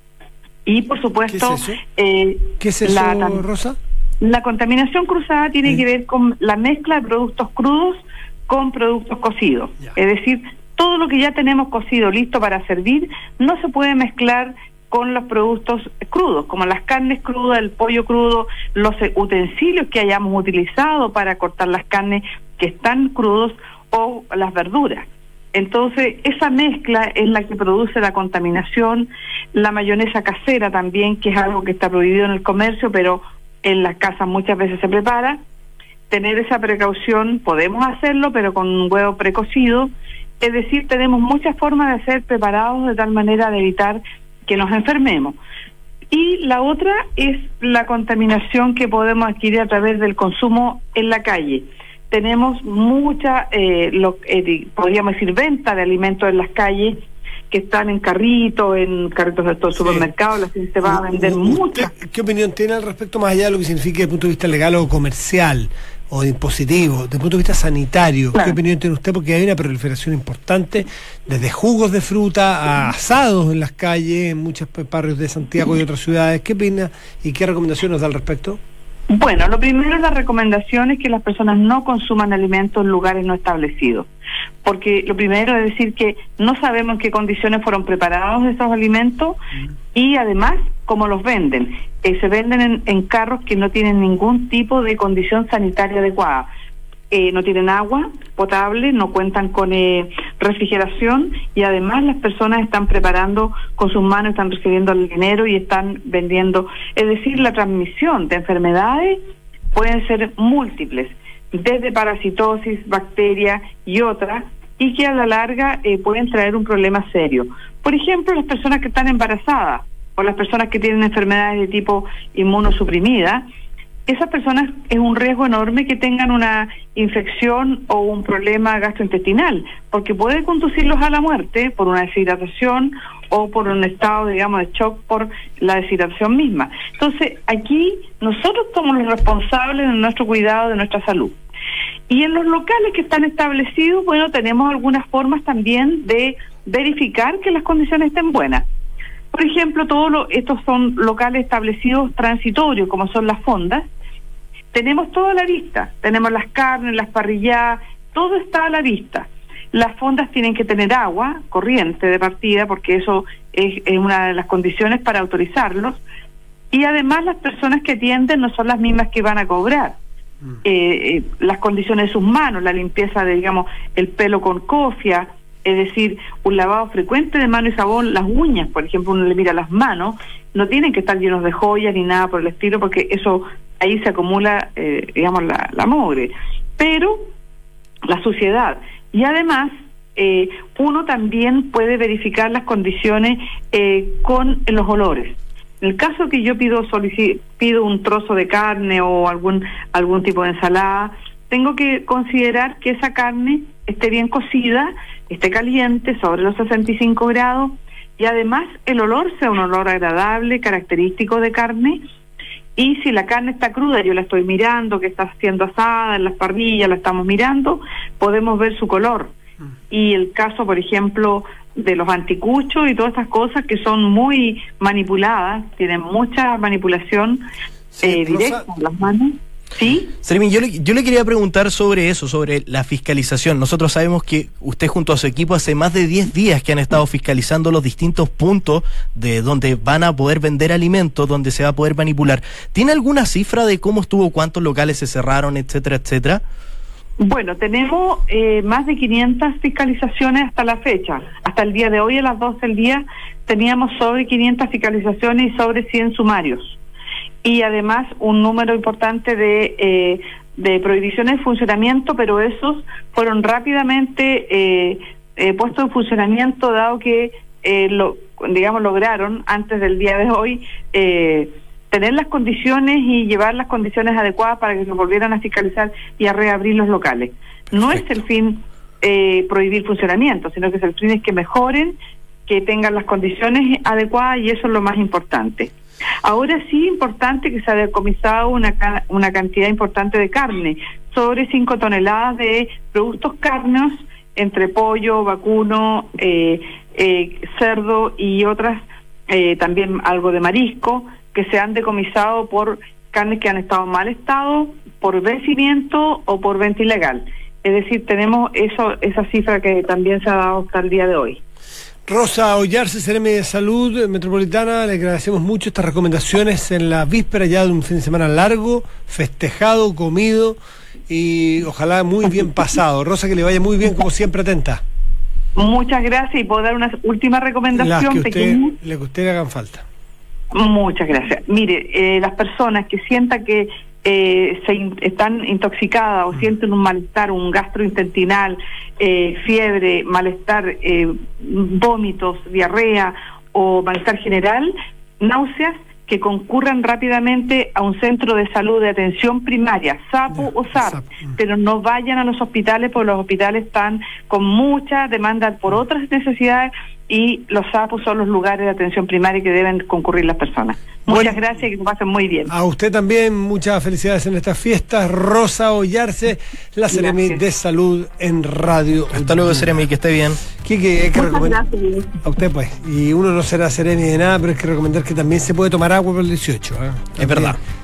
y, por supuesto... ¿Qué es eso, Rosa? La contaminación cruzada tiene que ver con la mezcla de productos crudos con productos cocidos. Ya. Es decir, todo lo que ya tenemos cocido, listo para servir, no se puede mezclar con los productos crudos, como las carnes crudas, el pollo crudo, los utensilios que hayamos utilizado para cortar las carnes que están crudos, o las verduras. Entonces, esa mezcla es la que produce la contaminación. La mayonesa casera también, que es algo que está prohibido en el comercio, pero en las casas muchas veces se prepara. Tener esa precaución, podemos hacerlo, pero con un huevo precocido. Es decir, tenemos muchas formas de ser preparados de tal manera de evitar que nos enfermemos. Y la otra es la contaminación que podemos adquirir a través del consumo en la calle. Tenemos mucha, podríamos decir, venta de alimentos en las calles, que están en carritos de estos supermercados. La gente va a vender mucho. ¿Qué opinión tiene al respecto, más allá de lo que significa desde el punto de vista legal o comercial o de impositivo, desde el punto de vista sanitario? Claro. ¿Qué opinión tiene usted? Porque hay una proliferación importante, desde jugos de fruta a asados en las calles, en muchos barrios de Santiago y otras ciudades. ¿Qué opina y qué recomendación nos da al respecto? Bueno, lo primero, la recomendación es que las personas no consuman alimentos en lugares no establecidos, porque lo primero es decir que no sabemos en qué condiciones fueron preparados esos alimentos y además cómo los venden. Se venden en carros que no tienen ningún tipo de condición sanitaria adecuada. No tienen agua potable, no cuentan con refrigeración y además las personas están preparando con sus manos, están recibiendo el dinero y están vendiendo. Es decir, la transmisión de enfermedades pueden ser múltiples, desde parasitosis, bacterias y otras, y que a la larga pueden traer un problema serio. Por ejemplo, las personas que están embarazadas o las personas que tienen enfermedades de tipo inmunosuprimida, esas personas es un riesgo enorme que tengan una infección o un problema gastrointestinal, porque puede conducirlos a la muerte por una deshidratación o por un estado, digamos, de shock por la deshidratación misma. Entonces, aquí nosotros somos los responsables de nuestro cuidado de nuestra salud. Y en los locales que están establecidos, bueno, tenemos algunas formas también de verificar que las condiciones estén buenas. Por ejemplo, estos son locales establecidos transitorios, como son las fondas. Tenemos todo a la vista, tenemos las carnes, las parrilladas, todo está a la vista. Las fondas tienen que tener agua corriente de partida, porque eso es una de las condiciones para autorizarlos. Y además las personas que atienden no son las mismas que van a cobrar. Las condiciones de sus manos, la limpieza de, digamos, el pelo con cofia, es decir, un lavado frecuente de mano y jabón, las uñas, por ejemplo, uno le mira las manos, no tienen que estar llenos de joyas ni nada por el estilo, porque eso ahí se acumula, digamos, la mugre, pero la suciedad. Y además, uno también puede verificar las condiciones con los olores. En el caso que yo pido un trozo de carne o algún tipo de ensalada, tengo que considerar que esa carne esté bien cocida, esté caliente, sobre los 65 grados, y además el olor sea un olor agradable, característico de carne. Y si la carne está cruda, yo la estoy mirando, que está siendo asada en las parrillas, la estamos mirando, podemos ver su color. Y el caso, por ejemplo, de los anticuchos y todas estas cosas que son muy manipuladas, tienen mucha manipulación directa en las manos. ¿Sí? Seremi, yo le quería preguntar sobre eso, sobre la fiscalización. Nosotros sabemos que usted junto a su equipo hace más de 10 días que han estado fiscalizando los distintos puntos de donde van a poder vender alimentos, donde se va a poder manipular. ¿Tiene alguna cifra de cómo estuvo, cuántos locales se cerraron, etcétera, etcétera? Bueno, tenemos más de 500 fiscalizaciones hasta la fecha. Hasta el día de hoy, a las 12 del día, teníamos sobre 500 fiscalizaciones y sobre 100 sumarios. Y además un número importante de prohibiciones de funcionamiento, pero esos fueron rápidamente puestos en funcionamiento, dado que lograron antes del día de hoy tener las condiciones y llevar las condiciones adecuadas para que se volvieran a fiscalizar y a reabrir los locales. No es el fin prohibir funcionamiento, sino que el fin es que mejoren, que tengan las condiciones adecuadas, y eso es lo más importante. Ahora sí, importante que se ha decomisado una cantidad importante de carne, sobre 5 toneladas de productos cárneos, entre pollo, vacuno, cerdo y otras, también algo de marisco, que se han decomisado por carnes que han estado en mal estado, por vencimiento o por venta ilegal. Es decir, tenemos esa cifra que también se ha dado hasta el día de hoy. Rosa Ollarse, Seremi de Salud Metropolitana, le agradecemos mucho estas recomendaciones en la víspera ya de un fin de semana largo, festejado, comido y ojalá muy bien pasado. Rosa, que le vaya muy bien, como siempre, atenta. Muchas gracias, y puedo dar una última recomendación pequeña. La que usted le hagan falta. Muchas gracias. Mire, las personas que sientan que están intoxicadas o sienten un malestar, un gastrointestinal, fiebre, malestar, vómitos, diarrea o malestar general, náuseas, que concurran rápidamente a un centro de salud de atención primaria, SAPO o SAP, pero no vayan a los hospitales, porque los hospitales están con mucha demanda por otras necesidades, y los SAPOS son los lugares de atención primaria que deben concurrir las personas. Muchas gracias y que pasen muy bien. A usted también, muchas felicidades en estas fiestas. Rosa Ollarse, la Seremi de Salud en Radio. Hasta luego, Seremi, que esté bien. Quique, hay que recomendar a usted, pues, y uno no será Seremi de nada, pero hay que recomendar que también se puede tomar agua por el 18. Es verdad.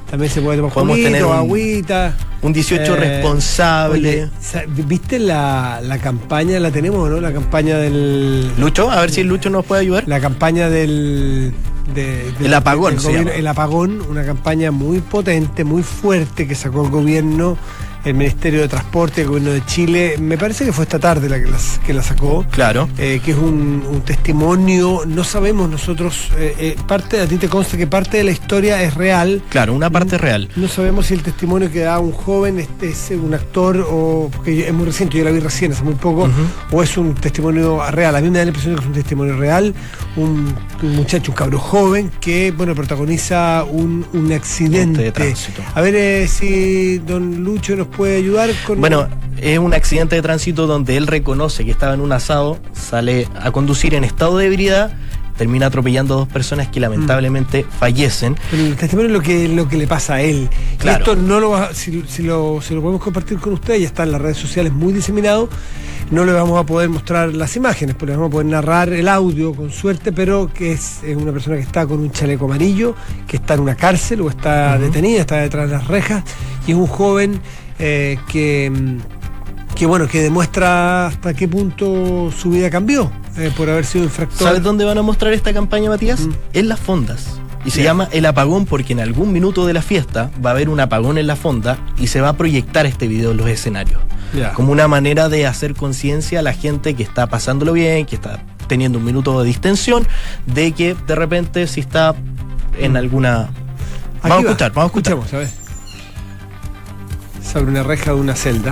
también se puede tomar Podemos juguito, tener agüita. Un 18 responsable. Oye, ¿viste la campaña? La tenemos, ¿no? La campaña del... Lucho, a ver si el Lucho nos puede ayudar. La campaña del apagón, se llama. El apagón, una campaña muy potente, muy fuerte que sacó el gobierno, el Ministerio de Transporte, el gobierno de Chile. Me parece que fue esta tarde que la sacó. Claro. Que es un testimonio. No sabemos nosotros, a ti te consta que parte de la historia es real. Claro, una parte real. No sabemos si el testimonio que da un joven es un actor, o porque es muy reciente, yo la vi recién, hace muy poco, o es un testimonio real. A mí me da la impresión de que es un testimonio real. Un muchacho, un cabro joven que, bueno, protagoniza un accidente de tránsito. A ver si don Lucho nos puede ayudar con... Bueno, es un accidente de tránsito donde él reconoce que estaba en un asado, sale a conducir en estado de ebriedad, termina atropellando a 2 personas que lamentablemente fallecen. Pero el testimonio es lo que le pasa a él. Claro. Y esto no lo va, si lo podemos compartir con ustedes, ya está en las redes sociales muy diseminado. No le vamos a poder mostrar las imágenes, pero le vamos a poder narrar el audio con suerte, pero que es una persona que está con un chaleco amarillo, que está en una cárcel o está detenida, está detrás de las rejas, y es un joven que demuestra hasta qué punto su vida cambió por haber sido infractor. ¿Sabes dónde van a mostrar esta campaña, Matías? En las fondas. Y se llama El Apagón porque en algún minuto de la fiesta va a haber un apagón en la fonda y se va a proyectar este video en los escenarios. Como una manera de hacer conciencia a la gente que está pasándolo bien, que está teniendo un minuto de distensión, de que de repente si está en alguna... Vamos a escuchar. Escuchemos, a ver. Sobre una reja de una celda.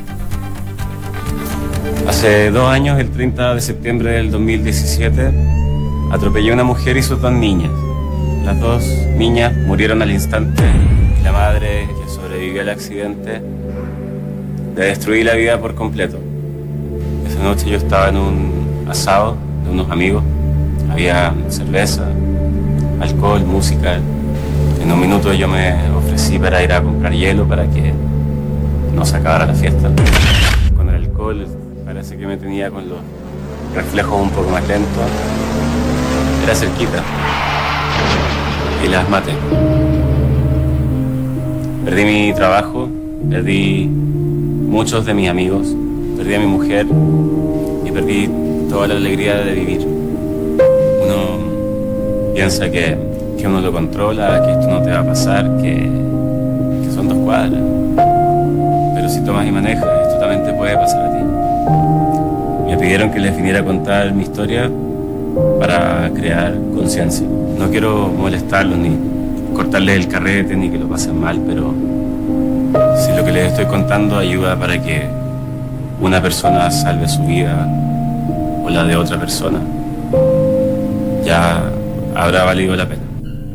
Hace 2 años, el 30 de septiembre del 2017, atropellé a una mujer y sus 2 niñas. Las 2 niñas murieron al instante y la madre, que sobrevivió al accidente, le destruí la vida por completo. Esa noche yo estaba en un asado de unos amigos, había cerveza, alcohol, música. En un minuto yo me ofrecí para ir a comprar hielo para que no se acabara la fiesta. Con el alcohol parece que me tenía con los reflejos un poco más lentos. Era cerquita y las maté. Perdí mi trabajo, perdí muchos de mis amigos, perdí a mi mujer y perdí toda la alegría de vivir. Uno piensa que uno lo controla, que esto no te va a pasar, que son 2 cuadras. Pero si tomas y manejas, esto también te puede pasar a ti. Me pidieron que les viniera a contar mi historia para crear conciencia. No quiero molestarlos ni cortarles el carrete ni que lo pasen mal, pero si lo que les estoy contando ayuda para que una persona salve su vida o la de otra persona, ya habrá valido la pena.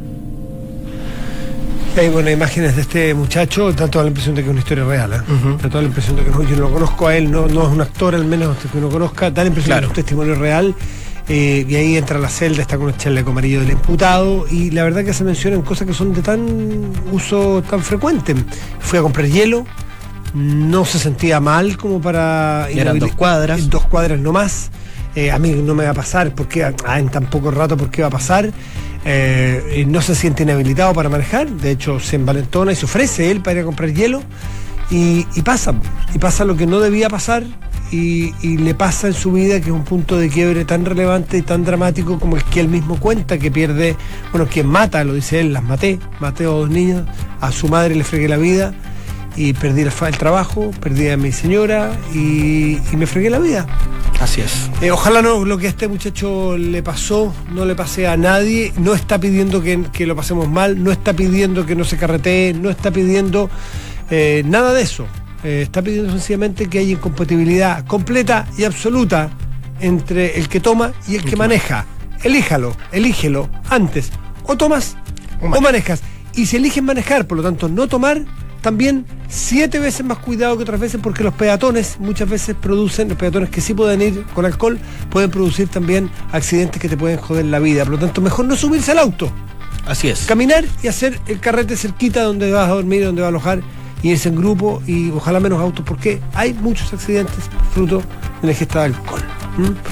Hay imágenes de este muchacho, da toda la impresión de que es una historia real, da toda la impresión de que yo no lo conozco a él, no es un actor al menos que uno conozca, da la impresión de que es un testimonio real, y ahí entra a la celda, está con el chaleco amarillo del imputado, y la verdad que se mencionan cosas que son de tan uso tan frecuente. Fui a comprar hielo, no se sentía mal como para... Eran 2 cuadras. 2 cuadras no más. A mí no me va a pasar, porque en tan poco rato, ¿por qué va a pasar? No se siente inhabilitado para manejar, de hecho se envalentona y se ofrece él para ir a comprar hielo y pasa lo que no debía pasar y le pasa en su vida, que es un punto de quiebre tan relevante y tan dramático como el que él mismo cuenta, que pierde, que mata, lo dice él, maté a 2 niños, a su madre le fregué la vida y perdí el trabajo, perdí a mi señora y me fregué la vida. Así es. Ojalá lo que a este muchacho le pasó no le pase a nadie. No está pidiendo que lo pasemos mal, no está pidiendo que no se carretee, no está pidiendo nada de eso. Está pidiendo sencillamente que haya incompatibilidad completa y absoluta entre el que toma y el que maneja. Elígelo antes. O tomas o manejas. Y si eligen manejar, por lo tanto no tomar, también 7 veces más cuidado que otras veces, porque los peatones muchas veces los peatones que sí pueden ir con alcohol, pueden producir también accidentes que te pueden joder la vida. Por lo tanto, mejor no subirse al auto. Así es. Caminar y hacer el carrete cerquita donde vas a dormir, donde vas a alojar, y irse en grupo y ojalá menos autos, porque hay muchos accidentes fruto de la ingesta de alcohol.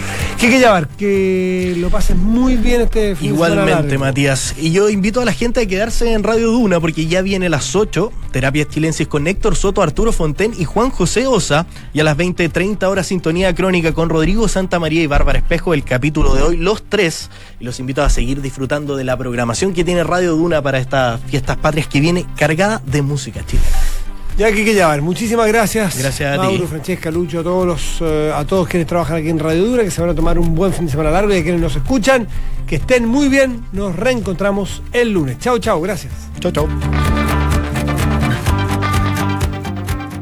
Quique Yabar, que lo pases muy bien este fin de semana. Igualmente, Matías. Y yo invito a la gente a quedarse en Radio Duna porque ya viene a las 8, Terapias Chilensis con Héctor Soto, Arturo Fonten y Juan José Osa. Y a las 20:30 horas Sintonía Crónica con Rodrigo Santamaría y Bárbara Espejo, el capítulo de hoy, Los Tres. Y los invito a seguir disfrutando de la programación que tiene Radio Duna para estas fiestas patrias que viene cargada de música chilena. Ya que Yabar, muchísimas gracias. Gracias a Mauro, ti. Francesca, Lucho, a todos quienes trabajan aquí en Radio Dura, que se van a tomar un buen fin de semana largo, y a quienes nos escuchan, que estén muy bien. Nos reencontramos el lunes. Chao, gracias. Chao.